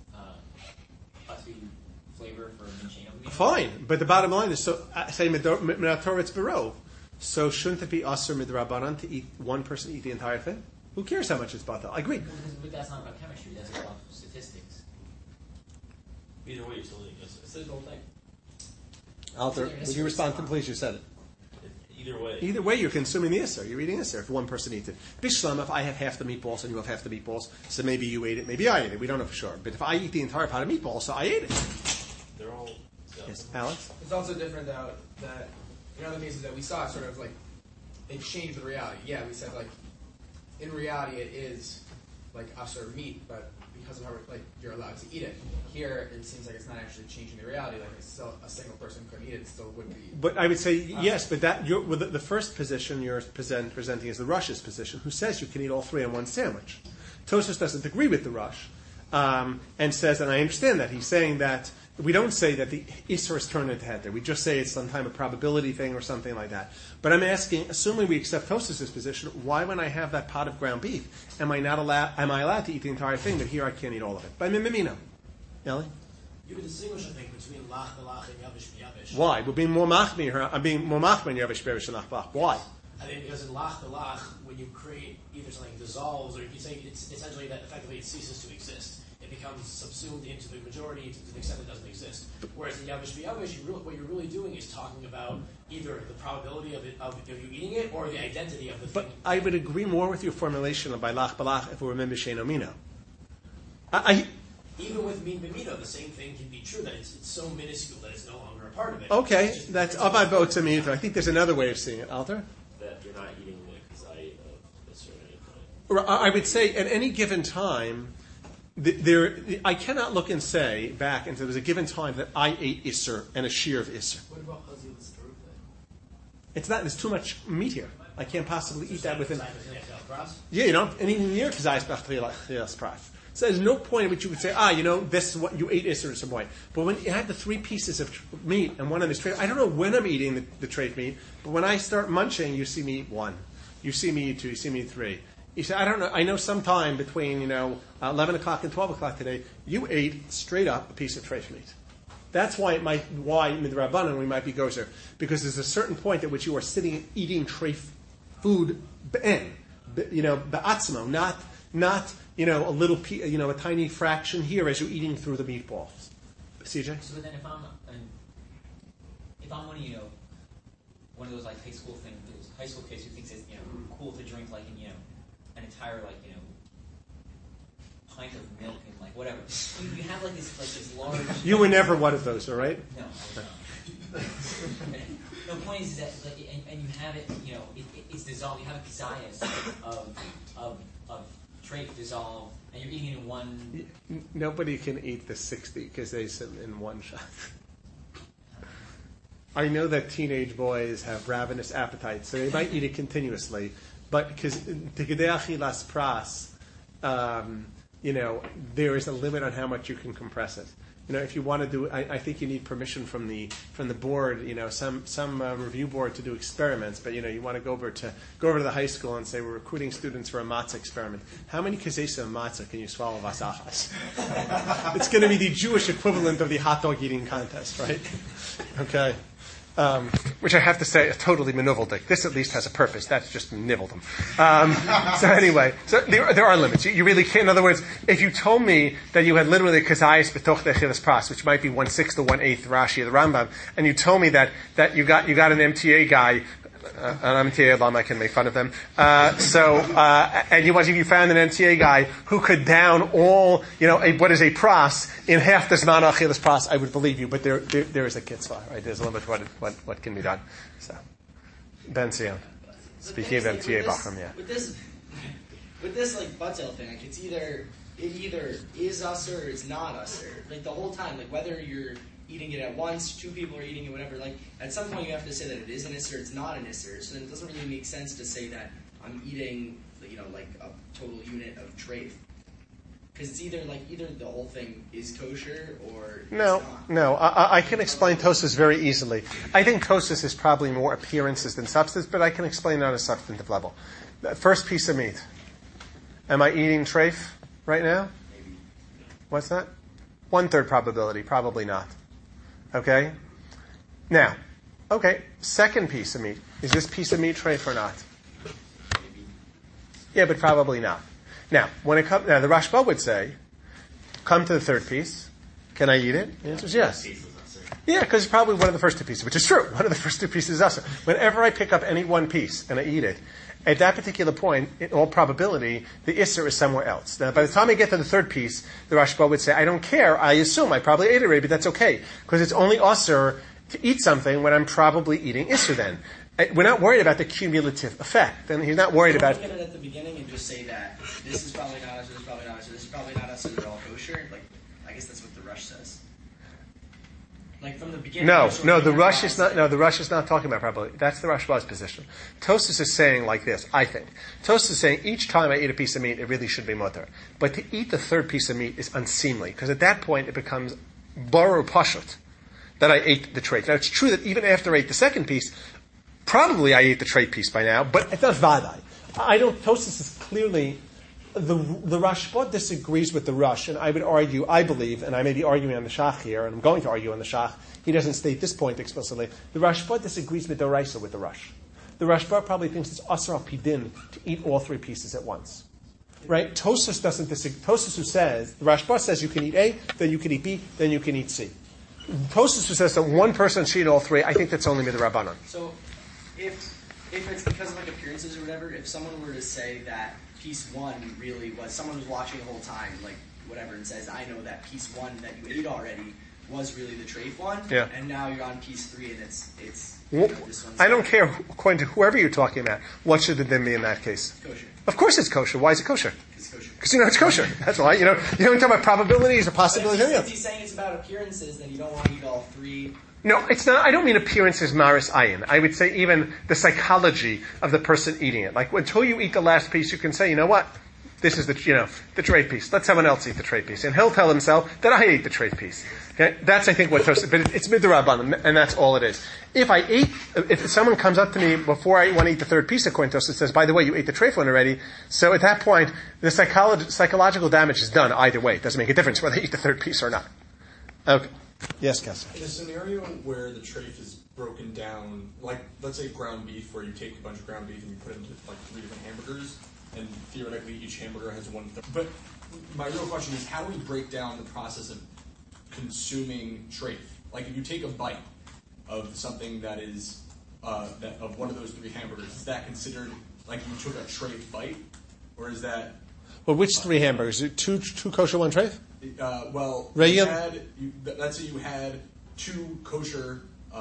flavor for mincheno? Fine, but the bottom line is, so say minatoritz bero. So shouldn't it be asur midrabanan to eat one person eat the entire thing? Who cares how much it's batal? I agree. But that's not about chemistry. That's about statistics. Either way, you're still eating. It's the whole thing. Alter, would you respond to please? You said it. Either way. Either way, you're consuming the isser. You're eating isser if one person eats it. Bishlam, if I have half the meatballs and you have half the meatballs, so maybe you ate it, maybe I ate it. We don't know for sure. But if I eat the entire pot of meatballs, so I ate it. They're all. Yes, Alex? It's also different though that in other cases that we saw, sort of like it changed the reality. Yeah, we said like in reality it is like usher meat, but because of how like you're allowed to eat it. Here it seems like it's not actually changing the reality. Like it's still a single person couldn't eat it, it still would be. But I would say yes, but that the first position you're presenting is the Rush's position, who says you can eat all three in one sandwich. Tosfos doesn't agree with the Rush, and says, and I understand that he's saying that we don't say that the Isser is turned into Heter. We just say it's some type of probability thing or something like that. But I'm asking, assuming we accept Tosfos' position, why when I have that pot of ground beef, am I allowed to eat the entire thing, but here I can't eat all of it? By Mimino. Ellie? You would distinguish, I think, between lach belach and yavish b'yavish. Why? We're being more machmir here. I'm being more machmir in yavish b'yavish and lach. Why? I think because in lach belach, when you create either something dissolves, or if you say it's essentially that effectively it ceases to exist. It becomes subsumed into the majority to the extent it doesn't exist. Whereas in Yavish B'Yavish, what you're really doing is talking about either the probability of you eating it or the identity of the thing. But I would agree more with your formulation of by lach balach if we remember sheino mino. Even with min b'mino, the same thing can be true, that it's so minuscule that it's no longer a part of it. Okay, that's abad bo'tzamito. I think there's another way of seeing it, Alter. That you're not eating the kazai of a certain point. I would say at any given time, I cannot look and say back and there was a given time that I ate Isser and a shear of Isser. What about Chazil Struf then? It's not. There's too much meat here. I can't possibly eat that within. Yeah, you know, and even near Kazayas Pras. So there's no point at which you would say, this is what you ate Isser at some point. But when you have the three pieces of meat and one of them is treif, I don't know when I'm eating the treif meat, but when I start munching, you see me eat one, you see me eat two, you see me eat three. You say, I don't know. I know sometime between 11 o'clock and 12 o'clock today, you ate straight up a piece of treif meat. That's why midrabanan we might be gozer, because there's a certain point at which you are sitting eating treif food be'atzmo, not a little a tiny fraction here as you're eating through the meatballs. CJ. So then if I'm one of those like high school kids who thinks it's cool to drink like an entire pint of milk and like whatever. You have like this large. You were never one of those, all right? No, I was not. The point is that and you have it. It's dissolved. You have a kazayas of trait dissolved, and you're eating it in one. Nobody can eat the 60 kesesim in one shot. I know that teenage boys have ravenous appetites, so they might eat it continuously. But because Tigedei Achilas Pras, there is a limit on how much you can compress it. If you want to do, I think you need permission from the board, some review board to do experiments. But you want to go over to the high school and say we're recruiting students for a matzah experiment. How many kazeisa of matzah can you swallow vasachas? It's going to be the Jewish equivalent of the hot dog eating contest, right? Okay. Which I have to say, totally maneuverdick. This at least has a purpose. That's just nibbled them. So anyway, there are limits. You really can't. In other words, if you told me that you had literally kazayis betoch dechilas pras, which might be 1/6 or 1/8 Rashi of the Rambam, and you told me that you got an MTA guy. An MTA alum, I can make fun of them. And you found an MTA guy who could down all, what is a pras in half the zman achilas pras, I would believe you. But there is a kitzvah, right? There's a limit to what can be done. So, Ben Sion. Speaking of MTA Bachram, yeah. With this like batel thing, like it's either it either is usher or it's not usher. Like the whole time, like whether you're eating it at once, two people are eating it, whatever. Like at some point you have to say that it is an isser, it's not an isser. So then it doesn't really make sense to say that I'm eating, like a total unit of treif. Because it's either the whole thing is kosher or it's not. No. I can explain Tosfos very easily. I think Tosfos is probably more appearances than substance, but I can explain it on a substantive level. The first piece of meat. Am I eating treif right now? Maybe. What's that? 1/3 probability. Probably not. Okay? Now, second piece of meat. Is this piece of meat treif or not? Maybe. Yeah, but probably not. Now, the Rashba would say, come to the third piece. Can I eat it? The answer is yes. Yeah, because it's probably one of the first two pieces, which is true. One of the first two pieces is usher. Whenever I pick up any one piece and I eat it, at that particular point, in all probability, the isser is somewhere else. Now, by the time I get to the third piece, the Rashba would say, I don't care. I assume I probably ate it already, but that's okay. Because it's only usher to eat something when I'm probably eating isser then. We're not worried about the cumulative effect. And he's not worried about... Look at it at the beginning and just say that this is probably not usher, this is probably not usher, this is probably not usher, they're all kosher. Like, I guess that's what the Rush says. Like from the beginning. The Rush is not. No, the Rush is not talking about probability. That's the Rashba's position. Tosfos is saying like this. I think Tosfos is saying each time I eat a piece of meat, it really should be mutter. But to eat the third piece of meat is unseemly because at that point it becomes baru pashut that I ate the treif. Now it's true that even after I ate the second piece, probably I ate the treif piece by now, but it's not vadai. Tosfos is clearly. The Rashba disagrees with the Rush, and I would argue, I believe, and I may be arguing on the Shach here, and I'm going to argue on the Shach, he doesn't state this point explicitly, the Rashba disagrees with the Raisa with the Rush. The Rashba probably thinks it's Asr al Pidin to eat all three pieces at once. Right? Tosfos doesn't disagree. Tosfos who says, the Rashba says you can eat A, then you can eat B, then you can eat C. Tosfos who says that one person should eat all three, I think that's only Midrabanan. So, if it's because of like appearances or whatever, if someone were to say that piece one really was, someone was watching the whole time, like whatever, and says, I know that piece one that you ate already was really the treif one, and now you're on piece 3 and it's this one's I don't care, according to whoever you're talking about, what should it then be in that case? Kosher. Of course it's kosher. Why is it kosher? It's kosher. Because it's kosher. That's why. You don't talk about probabilities or possibilities. If he's saying it's about appearances, then you don't want to eat all three. No, it's not. I don't mean appearances maris ayin. I would say even the psychology of the person eating it. Like until you eat the last piece, you can say, you know what? This is the treif piece. Let someone else eat the treif piece, and he'll tell himself that I ate the treif piece. Okay, that's I think what Tosfos. But it's midrabanan, and that's all it is. If someone comes up to me before I want to eat the third piece of Tosfos and says, by the way, you ate the treif one already, so at that point the psychological damage is done either way. It doesn't make a difference whether you eat the third piece or not. Okay. Yes, Kessler. In a scenario where the treif is broken down, like let's say ground beef, where you take a bunch of ground beef and you put it into like 3 different hamburgers, and theoretically each hamburger has 1/3. But my real question is, how do we break down the process of consuming treif? Like if you take a bite of something that is of one of those 3 hamburgers, is that considered like you took a treif bite, or is that? Well, which 3 hamburgers? Two kosher, 1 treif? Let's say you had 2 kosher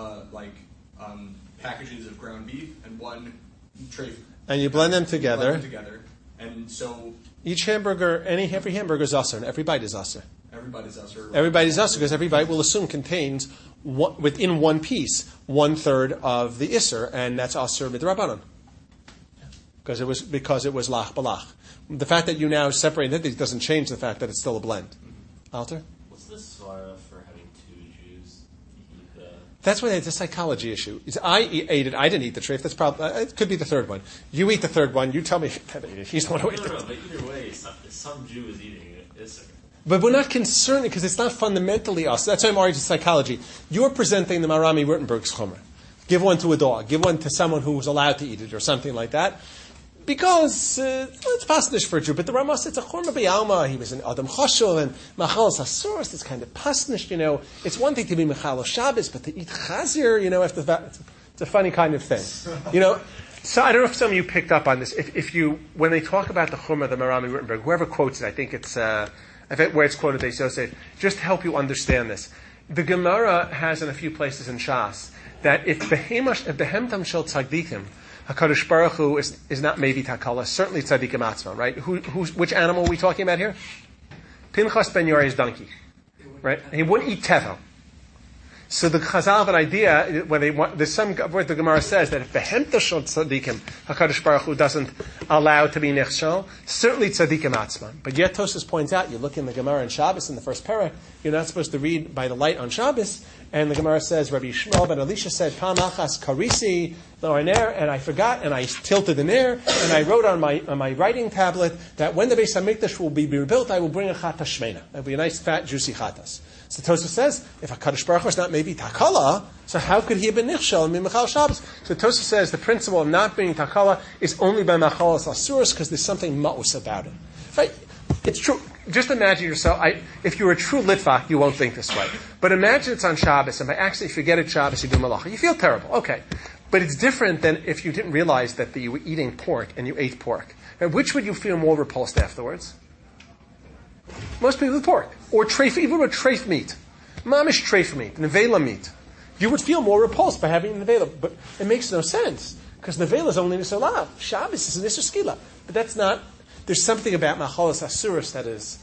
packages of ground beef and 1 treif. And you blend them together. And so each hamburger, every hamburger is usher, and every bite is usher. Everybody's usher. Everybody's usher because every bite will assume contains within one piece 1/3 of the isser, and that's usher midrabanan. Because it was lach balach. The fact that you now separate it doesn't change the fact that it's still a blend. Alter? What's the svara for having 2 Jews eat the... That's why it's a psychology issue. I ate it. I didn't eat the treif. That's probably it. Could be the third one. You eat the third one. You tell me that ate it. He's the one who ate it. No, but either way, some Jew is eating it. But we're not concerned because it's not fundamentally us. That's why I'm arguing psychology. You're presenting the Marami Württemberg's chomer. Give one to a dog. Give one to someone who was allowed to eat it or something like that. Because it's pasnish for a Jew, but the Ramah says it's a chorma b'alma. He was an Adam Choshev and Machalos Asuros. It's kind of pasnish, It's one thing to be Machalos Shabbos, but to eat Chazir, after that, it's a funny kind of thing, So I don't know if some of you picked up on this. When they talk about the chorma, the Marami Württemberg, whoever quotes it, I think it's where it's quoted. They say just to help you understand this. The Gemara has in a few places in Shas that if the Hemtam Shel Tzaddikim, HaKadosh Baruch Hu is not maybe Takala, certainly Tzaddikim Atzma, right? Which animal are we talking about here? Pinchas ben Yair's donkey, right? And he wouldn't eat tevel. So the Chazal have an idea when they want. There's some where the Gemara says that if behemta shel tzaddikim Hakadosh Baruch Hu doesn't allow to be nichshel, certainly tzaddikim atzman. But yet Tosfos points out, you look in the Gemara in Shabbos in the first parak, you're not supposed to read by the light on Shabbos. And the Gemara says, Rabbi Yishmael ben Elisha said, Pam achas karisi l'oiner, and I forgot, and I tilted the ner, and I wrote on my writing tablet that when the Beis Hamikdash will be rebuilt, I will bring a chatas shmeina. It'll be a nice, fat, juicy chatas. So Tosfos says, if HaKadosh Baruch Hu is not maybe takala, so how could he have been nichshel in Michal Shabbos? So Tosfos says the principle of not being takala is only by machalas asuros because there's something ma'us about it. Right? It's true. Just imagine yourself, if you're a true litvak, you won't think this way. But imagine it's on Shabbos, and by accident you forget it's Shabbos, you do malacha. You feel terrible. Okay. But it's different than if you didn't realize that you were eating pork and you ate pork. And which would you feel more repulsed afterwards? Most people with pork. Or treif, even with treif meat. Mamish treif meat, nevela meat. You would feel more repulsed by having nevela. But it makes no sense. Because nevela is only nisolav. Shabbos is nisur skila. But that's not... There's something about machalas asuros that is,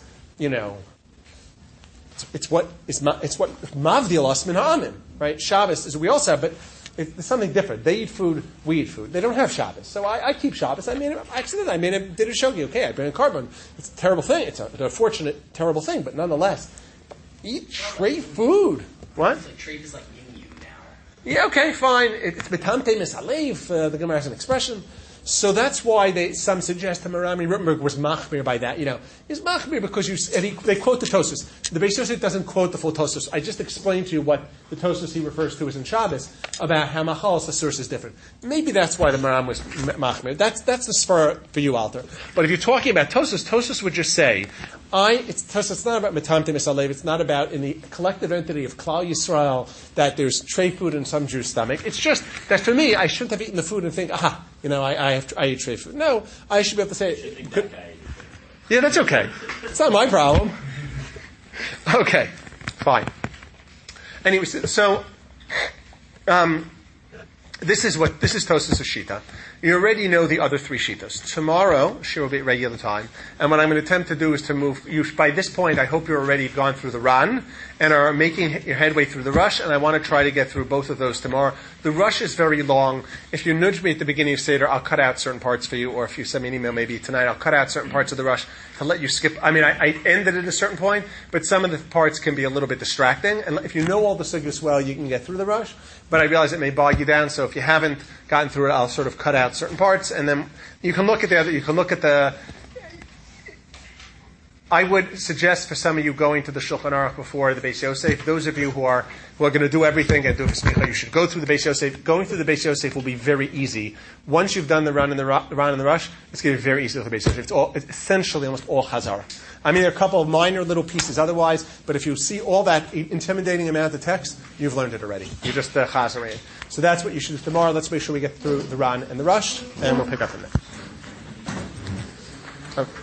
it's what mavdil us min ha'amim, right? Shabbos is we also have, but it's something different. They eat food, we eat food. They don't have Shabbos, so I keep Shabbos. Did a shogi. Okay, I bring a carbon. It's a terrible thing. It's an unfortunate, terrible thing, but nonetheless, eat treif food. What? Treif is like you now. Yeah, okay, fine. It's metamte misalev. The Gemara has an expression. So that's why some suggest that Marami Rittenberg was machmir by that. He's machmir because they quote the Tosfos. The Beis Yosef doesn't quote the full Tosfos. I just explained to you what the Tosfos he refers to as in Shabbos about how machalas asuros is different. Maybe that's why the Maram was machmir. That's the svara for you, Alter. But if you're talking about Tosfos would just say, it's not about metamte misalev. It's not about in the collective entity of Klal Yisrael that there's treif food in some Jew's stomach. It's just that for me, I shouldn't have eaten the food and think, aha, I eat treif food. No, I should be able to say, yeah, that's okay. It's not my problem. Okay, fine. Anyway, so this is Tosfos' Shita. You already know the other three shitas. Tomorrow, she will be at regular time. And what I'm going to attempt to do is to move you. By this point, I hope you're already gone through the Ran and are making your headway through the Rush. And I want to try to get through both of those tomorrow. The Rush is very long. If you nudge me at the beginning of Seder, I'll cut out certain parts for you. Or if you send me an email maybe tonight, I'll cut out certain parts of the Rush to let you skip. I ended at a certain point, but some of the parts can be a little bit distracting. And if you know all the sugyas well, you can get through the Rush. But I realize it may bog you down. So if you haven't gotten through it, I'll sort of cut out certain parts, and then you can look at the I would suggest for some of you going to the Shulchan Aruch before the Beis Yosef. Those of you who are going to do everything and do Smicha, you should go through the Beis Yosef. Going through the Beis Yosef will be very easy. Once you've done the Ran and the Rush, it's going to be very easy with the Beis Yosef. It's essentially almost all Chazara. There are a couple of minor little pieces otherwise, but if you see all that intimidating amount of text, you've learned it already. You're just Chazara. So that's what you should do tomorrow. Let's make sure we get through the Ran and the Rush, and we'll pick up from there. Okay.